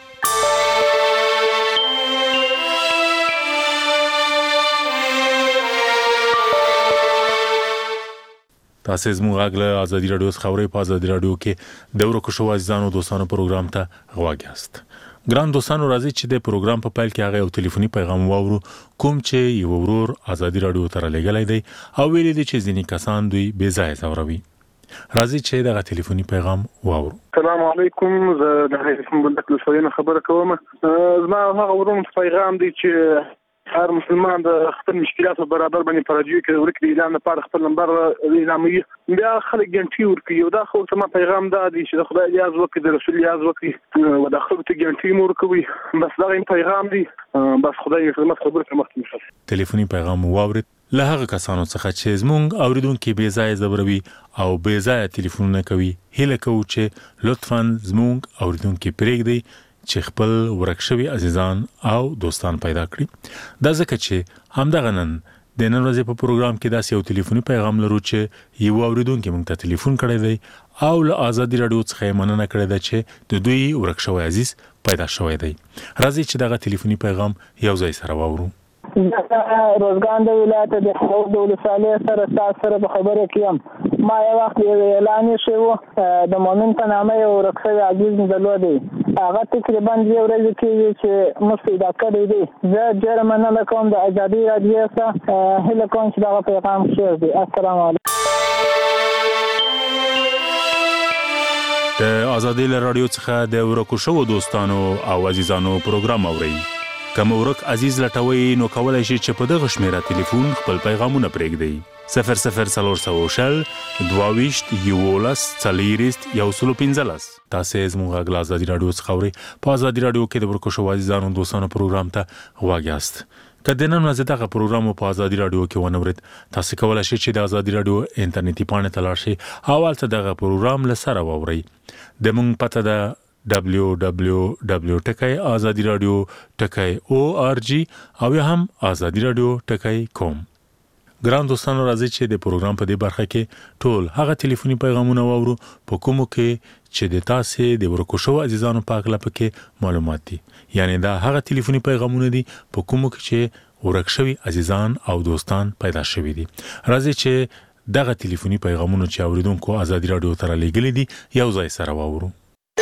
تاسو زموږ غږ له آزادی رادیو څخه اورئ. په آزادی رادیو کې د ورکو شوو عزیزانو دوستانو پروګرام ته غوږ یاست. ګران دوستانو راځي چې د پروګرام په پیل کې هغه یو ټلیفوني پیغام واورو کوم چې یو ورور آزادی رادیو ته رالیږلی دی او ویلي دی چې ځینې کسان دوی بې ځایه ځوروي. راځي چې دغه ټلیفوني پیغام واورو. السلام علیکم، زه د هیڅ مبلک له سوینه خبره کوم. زما هغه ورور پیغام دی چې هر مسلمان د خپل مشکلاتو برابر باندې په رادیو کې ورکړي اعلان لپاره خپل نمبر اعلانوي، بیا خلک ګنټي ورکړي. یو دا خو زما پیغام دا دی چې د خدای لیاز وکړي، د رسول لیاز وکړي او د خلکو ته ګنټي مو ورکوي. بس دا یې پیغام دی. بس خدای خدمت خبره ته مخکې مشه. ټلیفوني پیغام واورید له هغه کسانو څخه چې زموږ اوریدونکو بې ځایه ځوروي او بې ځایه ټلیفونونه کوي. هیله کوو چې لطفاً زموږ اوریدونکو پرېږدئ چې خپل ورک شوي عزیزان او دوستان پیدا کړي. دا ځکه چې همدغه نن د نن ورځې په پروګرام کې داسې یو ټلیفوني پیغام لرو چې یو اوریدونکو موږ ته ټلیفون کړی دی او له آزادی رادیو څخه یې مننه کړې ده چې د دوی ورک شوی عزیز پیدا شوی دی. راځئ چې دغه ټلیفوني پیغام یو ځای سره واورو. روزګان د ولایت د خور د ولسوالۍ سره تاسو سره په خبره کې یم. ما یو وخت یو اعلان شوی د مؤمن په نامه یو ورک شوی عزیز مې درلودی. هغه تقریبا یو ورځ کې چې مستیدا کړی دی. زه ډېر مننه کوم د ازادي راډیو څخه. هیله کوم چې دا پیغام شیر دی. السلام علیکم. د ازادي راډیو څخه د ورکو شو دوستانو او عزیزانو پروګرام اورئ. کوم ورک عزیز لټوي نو کولای شي چې په دغه شمیره ټلیفون خپل پیغامونه پرېږدئ. صفر صفر څلور سوه شل دوه ویشت یولس څلېرویشت یو سل پنځلس. تاسې زموږ غږ له ازادي راډیو څخه اورئ. په ازادي راډیو کې د ورکو شو عزیزانو دوستانو پروګرام ته غوږ یاست. که د نن ورځې دغه پروګرام په ازادي راډیو کې ونه اورئ، تاسې کولی شئ چې د ازادي راډیو انټرنیټي پاڼې ته لاړ شئ او هلته دغه پروګرام له سره واورئ. زموږ پته ده دبلیو دبلیو دبلیو ټکی آزادی رادیو ټکی او آر جی او یا هم آزادی رادیو ټکی کوم. ګران دوستانو، راځي چې د پروګرام په دې برخه کې ټول هغه ټلیفوني پیغامونه واورو په کومو کې چې د تاسې د ورکو شو عزیزانو په اړه پکې معلومات دي. یعنی دا هغه ټلیفوني پیغامونه دي په کومو کې چې ورک شوي عزیزان او دوستان پیدا شوي دي. راځي چې دغه ټلیفوني پیغامونه چې اوریدونکو آزادی رادیو ته رالیږلي دي یو ځای سره واورو.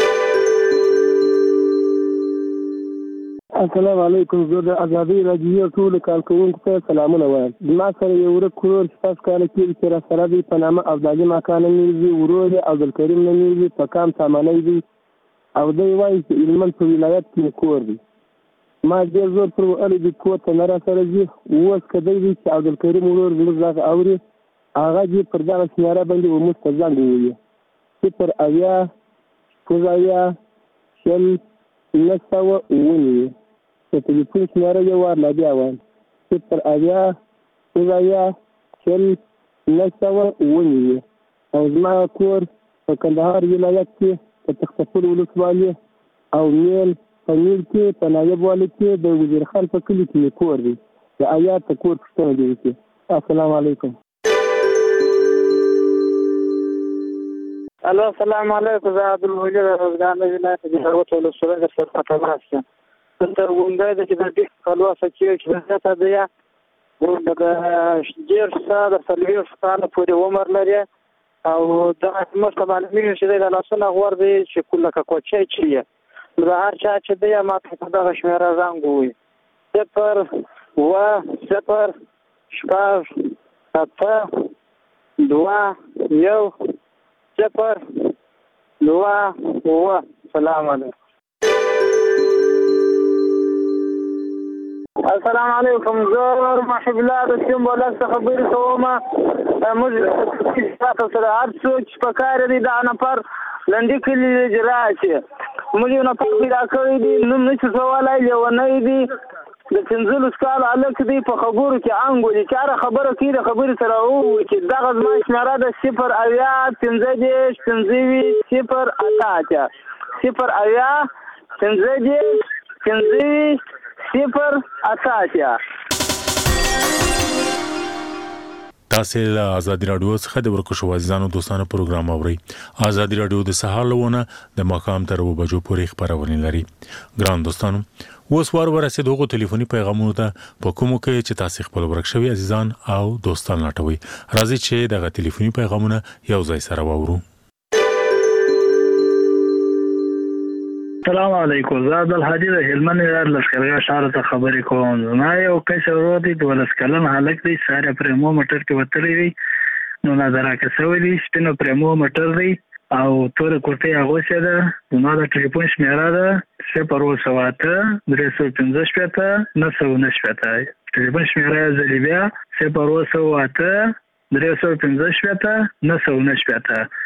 السلام علیکم. زه د ازادي راډیو ټول کارکونکو ته سلامونه وایم. ما سره یو ورک کورور شپږ کاله کېږي چې راسره دی په نامه ابدالي ماکا نومیږي. ورور یې عبدالکریم نومیږي، په کام سامانی دی او دی وایي چې هلمند په ولایت کې کور دی. ما ډېر زور پر وهلی دی کور ته نه راسره ځي. اوس که دی وي چې عبدالکریم ورور زموږ غږ اوري، هغه دې پر دغه شمېره باندې وموږ ته زنګ ووهي. صفر اویا شپږ اویا شل نهه سوه اووه نوي. د ټلیفون شمېره یو وار لا بیا وایم: صفر اویا شپږ اویا شل نهه سوه اووه نوي. او زما کور په کندهار ولایت کې په تختپور ولسوالي او میل په میل کې په نایب والي کې د وزیر خان په کلي کې مې کور دی. د آیات د کور پوښتنه دې وکړي. السلام علیکم. الو السلام علیکم. زه عبدالوجود روزګان ولایت د هروت ولسوالۍ د سرپټماس یم. تر غونډه د چې د دې خلوصه چې چې ته دی د ډېر څه د څلوېښت کاله پورې عمر لري او دغه موږ ته معلومېږي چې د لاسونه غوړ دی چې کلکه کوچی چې یې د هر چا چې دی ما ته په دغه شمېره زنګ ووایي: صفر اووه صفر شپږ اته دوه یو صفر دوه اووه. سلام علیکم. السلام علیکم. زه محب الله د سیم بولک څخه خبرې کوم. موږ تاسو سره هر څوک چې په کار دی دا نفر لنډي کلي اجرا شي. موږ یو نفر پیدا کړی دی، نوم نشي کولای، لیونی دی، د پنځلس کالو هلک دی، په خبرو کې انګ ولي. چاره خبره کوي د خبرې سره ووایي چې دغه زما شمېره د صفر اویا پنځه دېرش پنځه ویشت صفر اته اتیا. صفر اویا پنځه دېرش پنځه ویشت صفر اته اتیا. تاسې له ازادي راډیو څخه د ورکو شو عزیزانو دوستانو پروګرام اورئ. ازادي راډیو د سهار لونه د ماښام تر اوه بجو پورې خپرونه لري. ګران دوستانو، اوس وار ورسېد هغو ټلیفوني پیغامونو ته په کومو کې چې تاسې خپل ورک شوي عزیزان او دوستان لټوئ. راځئ چې دغه ټلیفوني پیغامونه یو ځای سره واورو. السلام علیکم. زه عبدالهادي د هلمند ولایت لښکرګاه ښار څخه خبرې کوم. زما یو کشر ورور دی، دولس کلن هلک دی، سهار یې پریمو موټر کې وتلی دی، نو نظراکه شوی دی، سپینو پریمو موټر دی او توره کورتۍ یې اغوستې ده. زما د ټلیفون شمېره ده صفر اووه سوه اته درې سوه پنځه شپېته نهه سوه نهه شپېته. ټلیفون شمېره یې ځلې بیا: صفر اووه سوه اته درې سوه پنځه شپېته نهه سوه نهه شپېته.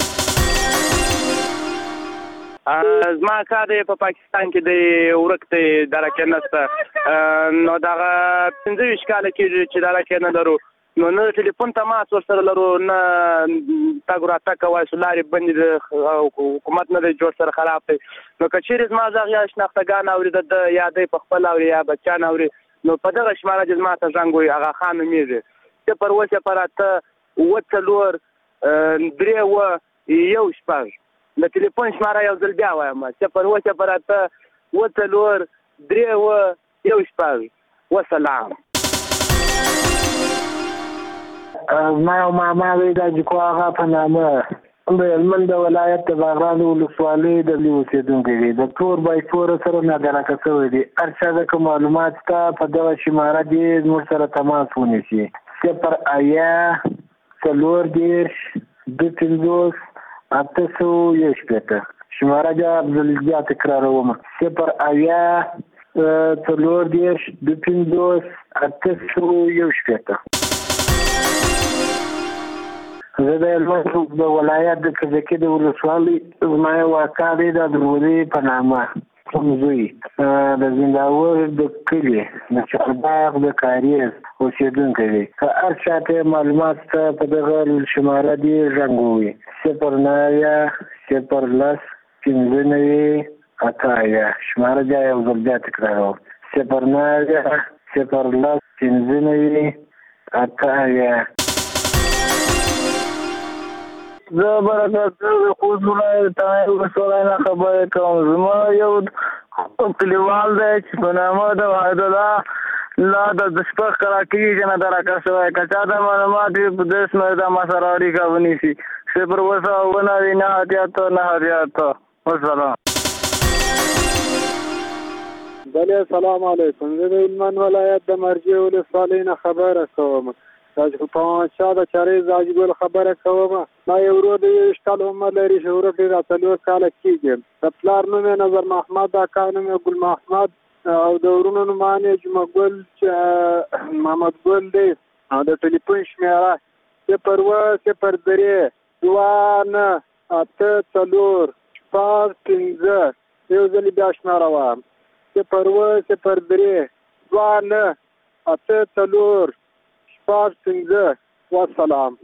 زما کار دی په پاکستان کې دی، ورک دی، درکه نشته. نو دغه پنځه ویشت کاله کېږي چې درکه نه لرو. نو نه ټلیفون تماس ورسره لرو، نه تګ راتګ کوای شو، لارې بندې دي، حکومت نه دی جوړ، سره خراب دی. نو که چېرې زما غږ یا شناختګان اوري د یا دی په خپل اوري یا بچیان اوري، نو په دغه شماره چې زما ته زنګ وایي هغه خان نومېږي: صفر اووه صفر اته اووه څلور درې اووه یو شپږ. د ټلیفون شماره یو ځل بیا وایم: صفر اووه صفر اته اووه څلور درې اووه یو شپږ. وسلام. زما یو ماما دی د جکو هغه په نامه د هلمند ولایت د باغران ولسوالۍ د اوسېدونکی دی. د تور بای فور سره نادرکه شوی دی. هر چا د معلومات شته په دغه شماره دې زموږ سره تماس ونیسي. صفر اویا څلور دېرش دوه پنځوس اته سوه یو شپېته. شماره بیا تکراروم: صفر اویا څلور دېرش دوه پنځوس اته سوه یو شپېته. زه د هلمند د ولایت د کجکي د ولسوالۍ زما یو اکا دی د درودي په نامه کوم زوی د زنداور د کلي د چخباغ د کاریز اوسېدونکی دی. که هر چا ته معلومات شته په دغه شماره دې غږ ووایي: صفر نوي صفر لس پنځه نوي اته اویا. شماره بیا یو ځل بیا تکراروم: صفر نوي صفر لس پنځه نوي اته اویا. زه برکت د خوست ولایت تڼۍ ولسوالۍ نه خبرې کوم. زما یو کلیوال دی چې په نامه د وحیدالله لا د شپږ کاله کېږي چې نادرکه شوی. که چا ته معلومات وي په دې شمېر د ما سره اړیکه ونیسي: صفر اووه سوه اووه نوي نهه اتیا اته نهه اتیا اته. والسلام. بله، سلام علیکم. زه د هلمند ولایت د مرجې ولسوالۍ نه خبره کوم. په شا د چارې زاجګل خبره کوم. ما یو ورور د یوویشت کاله عمر لري چې ورور ډېر څلور کاله کېږي. د پلار نوم یې نظر محمد، د اکا نوم یې ګل محمد او د ورونو نومان یې جمعه ګل محمد ګل دی. او د ټلیفون شمېره صفر اووه صفر درې دوه نه اته څلور شپږ پنځه. یو ځل بیا شمېره وایم: صفر اووه صفر درې دوه نه اته څلور شپږ پنځه. والسلام.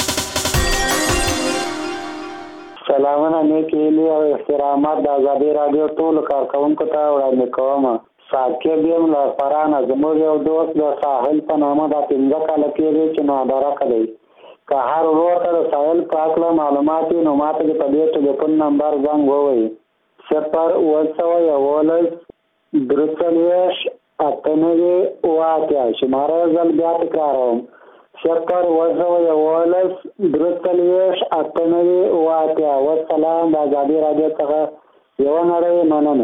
سلامونه، نیک هیلې او احترامات د ازادي راډیو ټولو کارکوونکو ته وړاندې کوم. ساقب یم له فرانه. زموږ یو دوست د ساحل په نامه دا پنځه کاله کېږي چې نادرکه دی. که هر ورور ته د ساحل په هکله معلومات وي نو ماته دې په دې ټلیفون نمبر زنګ ووایي: صفر اووه سوه یوولس درې څلوېښت اته نوي اووه اتیا. شماره یو ځل بیا تکراروم: صفر اووه سوه یوولس درې څلوېښت اته نوي اووه اتیا. والسلام. د ازادي راډیو څخه یوه نړۍ مننه.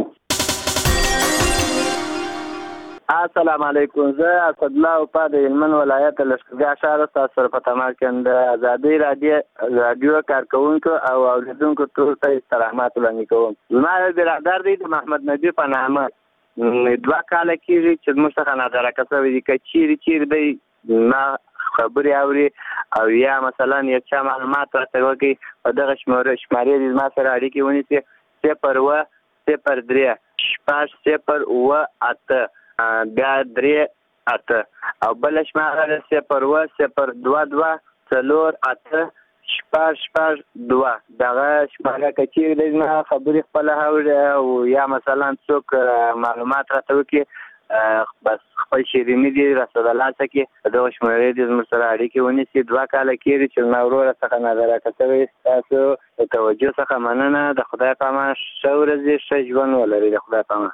السلام علیکم. زه اسدالله اوپا د هلمند ولایت لښکرګاه ښار ستاسو سره په تماس کې د ازادي راډیو کارکوونکو او اورېدونکو ټولو ته احترامات وړاندې کوم. زما یو برادر دی د محمد نبي په نامه. دوه کاله کېږي چې زموږ څخه نادرکه شوی دی. که چیرې چیرې دی ما خبرې اوري او یا مثلا یو چا معلومات راته وکړي په دغه شمارې دې زما سره اړیکې ونیسي: صفر اووه صفر درې شپږ صفر اووه اته بیا درې اته. او بله شماره ده صفر اووه صفر دوه دوه څلور اته شپږ شپږ دوه. دغه شماره که چیرې دی زما خبرې خپله اوري او یا مثلا څوک معلومات راته وکړي بس خپل شیریني دي رسول الله څخه په دغه شمېرې دې زموږ سره اړیکې ونیسي. دوه کاله کېږي چې زما وروره څخه نادرکه شوی. ستاسو د توجه څخه مننه. د خدای په امان ښه ورځې ښه ژوند ولرئ. د خدای په امان.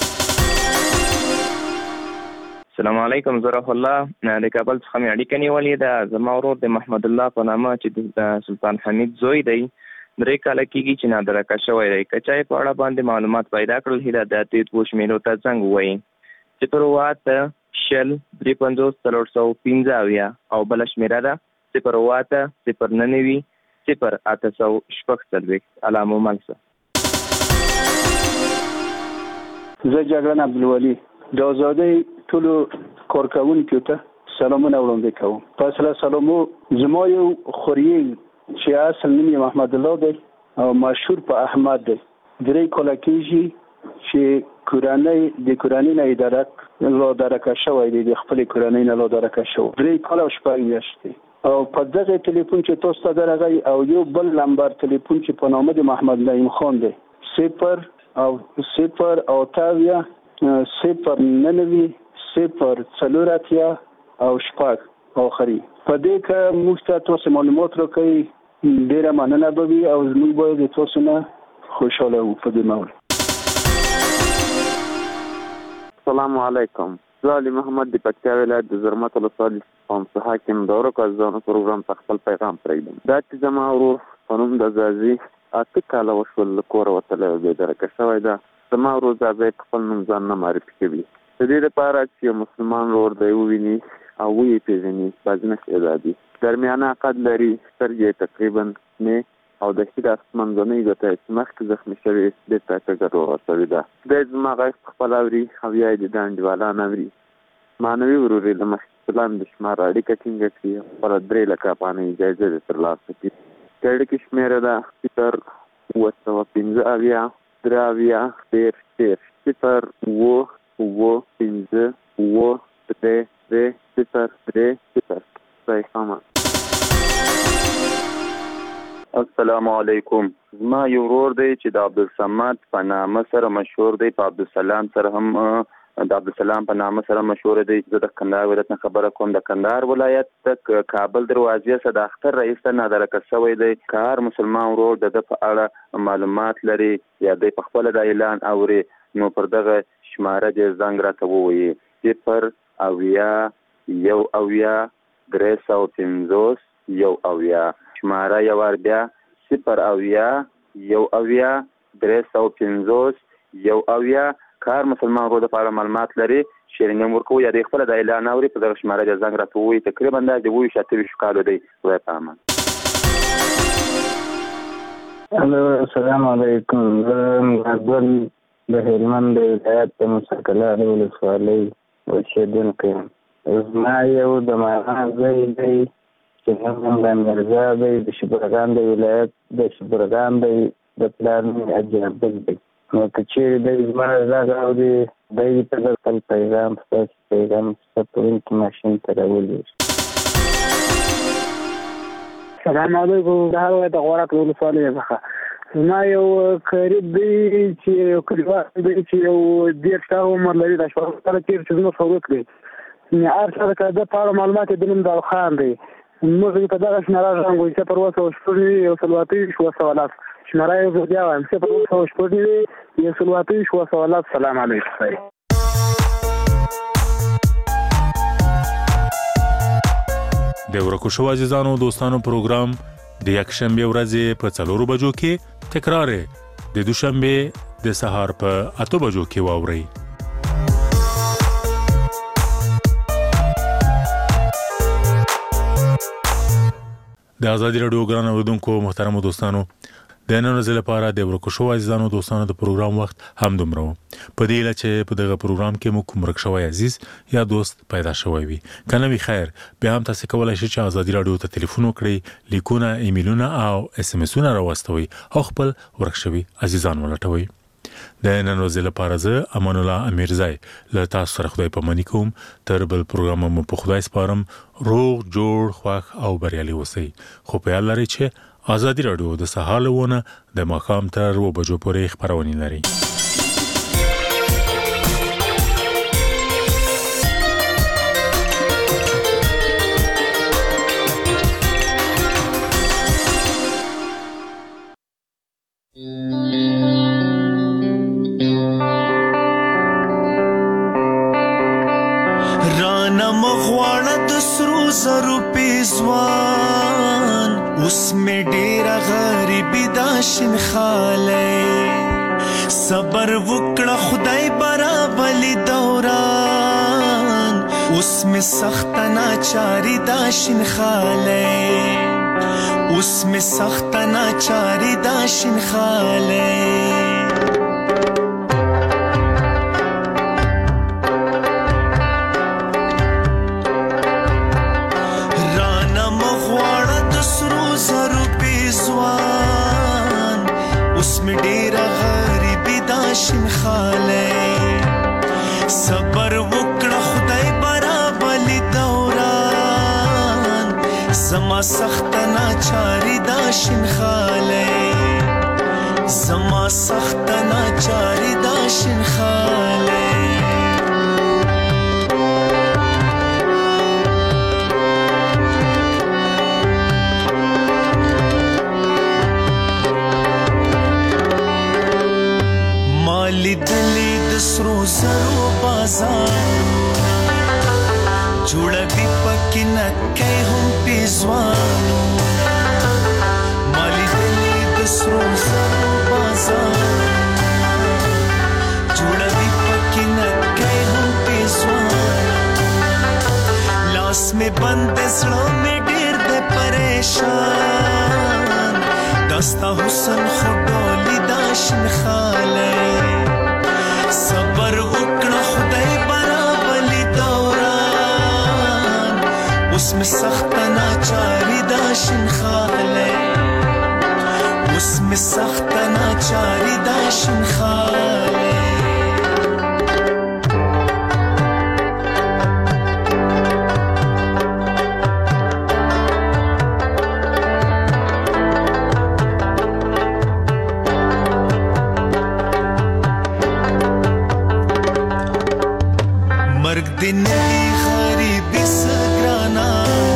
السلام علیکم. زه رف الله د کابل څخه مې اړیکه نیولې ده. زما ورور د محمد الله په نامه چې د سلطان حمید زوی دی درې کاله کېږي چې نادرکه شوی دی. که چا یې په اړه باندې معلومات پیدا کړل هیله ده دې دوو شمېرو ته زنګ ووایي: صفر اووه اته شل درې پنځوس څلور سوه پنځه اویا. او بله شمېره ده صفر اووه اته صفر نهه نوي صفر اته سوه شپږ څلوېښت. الله مو مل شه. زه جګړن عبدالولي د ازادۍ ټولو کارکوونکو ته سلامونه وړاندې کوم. پس له سلامو زما یو خوریږ چې اصل نوم یې محمد الله دی او مشهور په احمد دی. درې کاله کېږي چې کورنۍ د کورنۍ نه ادارک لا درکه شوی دی. د خپلې کورنۍ نه لا درکه شوی. درې کاله او شپږ میاشتې. او په دغه ټلیفون چې تاسو ته درغی او یو بل نمبر ټلیفون چې په نامه د محمد نعیم خان دی: صفر او صفر او تاویا صفر ننوي صفر څلور اتیا او شپږ آخري. په دې کې موږ ته تاسو معلومات راکړئ. ډېره مننه به وي او موږ باید د تاسو نه خوشحاله وو په دې موضوع. السلام علیکم. زه علي محمد د پکتیا ولایت د زرمت ولسوالۍ قوم څخه حاکم د ورکو ځانو پروګرام ته خپل پیغام پرېږدم. دا چې زما ورور په نوم د ځاځي اته کاله وشول له کوره وتلی او بېدرکه شوی ده. زما ورور ځاځی خپل نوم ځان نه معرفي کوي. د دې لپاره چې یو مسلمان ورور دی وویني او ویې پېژني باز نه شي ازادي. درمیانه قد لري، سترګې تقریبا نه او د ښي لاس منځنۍ ګوته یې چې مخکې زخمي شوې بېرته کږه روغه شوې ده. دی زما غږ پخپله اوري او یا یې د ده انډیوالان اوري. معنوي ورور یې له مخکې پلان د شمار اړیکه ټینګه کړي او خپله درې لکه افغانۍ جایزه دې ترلاسه کړي. د اړیکې شمېره ده صفر اووه سوه پنځه اویا درې اویا دېرش دېرش صفر اووه اووه پنځه اووه درې درې صفر درې صفر. خدای خامه. السلام علیکم. زما یو ورور دی چې د عبدالصمد په نامه سره مشهور دی، په عبدالسلام سره هم د عبدالسلام په نامه سره مشهور دی. زه د کندهار ولایت نه خبره کوم. د کندهار ولایت د کابل دروازې څخه د اختر رئیس ته نادرکه شوی دی. که هر مسلمان ورور د ده په اړه معلومات لري یا دی په خپله د اعلان اوري نو پر دغه شماره دې زنګ راته ووایي. صفر اویا یو اویا درې سوه پنځوس یو اویا. شماره یو وار بیا صفر اویا یو اویا درې سوه پنځوس یو اویا. که هر مسلمان ورور د په اړه معلومات لري شیرینګ ورکوي یا د خپله د اعلان اوري په دغه شماره د زنګ راته ووایي. تقریبا دا د اووه ویشت اته ویشت کالو دی. خدای په امان. الو السلام علیکم. زه ګل د هلمند د ولایت د موسی ولسوالۍ اوسېدونکی یم. زما یو د ماما ځای دی چې نوم د میرزا دی، د شبرغان د ولایت د شبرغان دی، د پلار نوم اجنبل دی. نو که چېرې دی زما غږ اوري دی ته به خپل پیغام ستاسو پیغام ثبتوونکي ماشین ته راولېږي. سلام علیکم. د هر ولایت د غورک ولسوالۍ څخه زما یو قریب دی چې یو کلیوال دی چې یو دېرش کاله عمر لري. دا شپږ کاله تېر چې زموږ سعودت دی هر چا د ده په اړه معلومات یې د نوم داو خان دی. موږ په دغه شمېره ژوند کوو صفر اووه سوه شپږ نوي یو سل اته ویشت اووه سوه لس. شمېره یو ځل بیا وایم صفر اووه سوه شپږ نوي یو سل اته ویشت اووه سوه لس. سلام علیکم. د ورکو شو عزیزانو دوستانو پروګرام د یکشنبه ورځې په څلورو بجو کې تکرار د دوشنبه د سهار په اته بجو کې واوري. د آزادی رادیو ګران اوریدونکو محترم دوستانو د نن ورځې لپاره د ورکو شو عزیزانو دوستانو د پروګرام وخت هم دومره په دې لچ په دغه پروګرام کې مو کوم رکشوي عزیز یا دوست پیدا شوی وي کنه وی خیر به هم تاسو کولای شئ چې آزادی رادیو ته ټلیفون وکړئ، لیکونه، ایمیلونه او اس ام اسونه راوستوي او خپل ورکشوي عزیزان ولټوي. د نن ورځې لپاره زه امان الله امیرزای له تاسو سره خدای پاماني کوم. تر بل پروګرام مو په خدای سپارم. روغ جوړ خوښ او بریالي اوسئ. خو په یاد لرئ چې آزادی رادیو د سهار لونه د ماښام تر اووه بجو پورې خبرونه لري. زرو پیزوان اوس می ډیر غریبی داشن خاله صبر وکړه خدای برابر دوران اوس می سخت ناچاری داشن خاله اوس می سخت ناچاری داشن خاله شین خاله صبر وکړه خدای برابر دوران زما سخت ناچاری دا شین خاله زما سخت ناچاری دا شین خاله لیدلی د سرو زرو بازارونه جوړوي پکې نکې هم پیزوانو مالی دلی د سرو زرو بازار جوړوي پکې نکې هم پیزوانو لاس میں بند زړه میں ډېر دې پریشان دستا حسن خډولي دا شنخاله صبر وکړه خدای برابرلی دوران اوس می سخت ناچاری دا شنخاله اوس می سخت ناچاری دا شنخاله दिन की गरीबी सगराना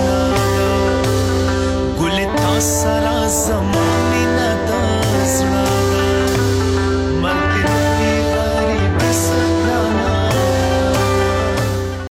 गुल था सरा ज़मानी न दासना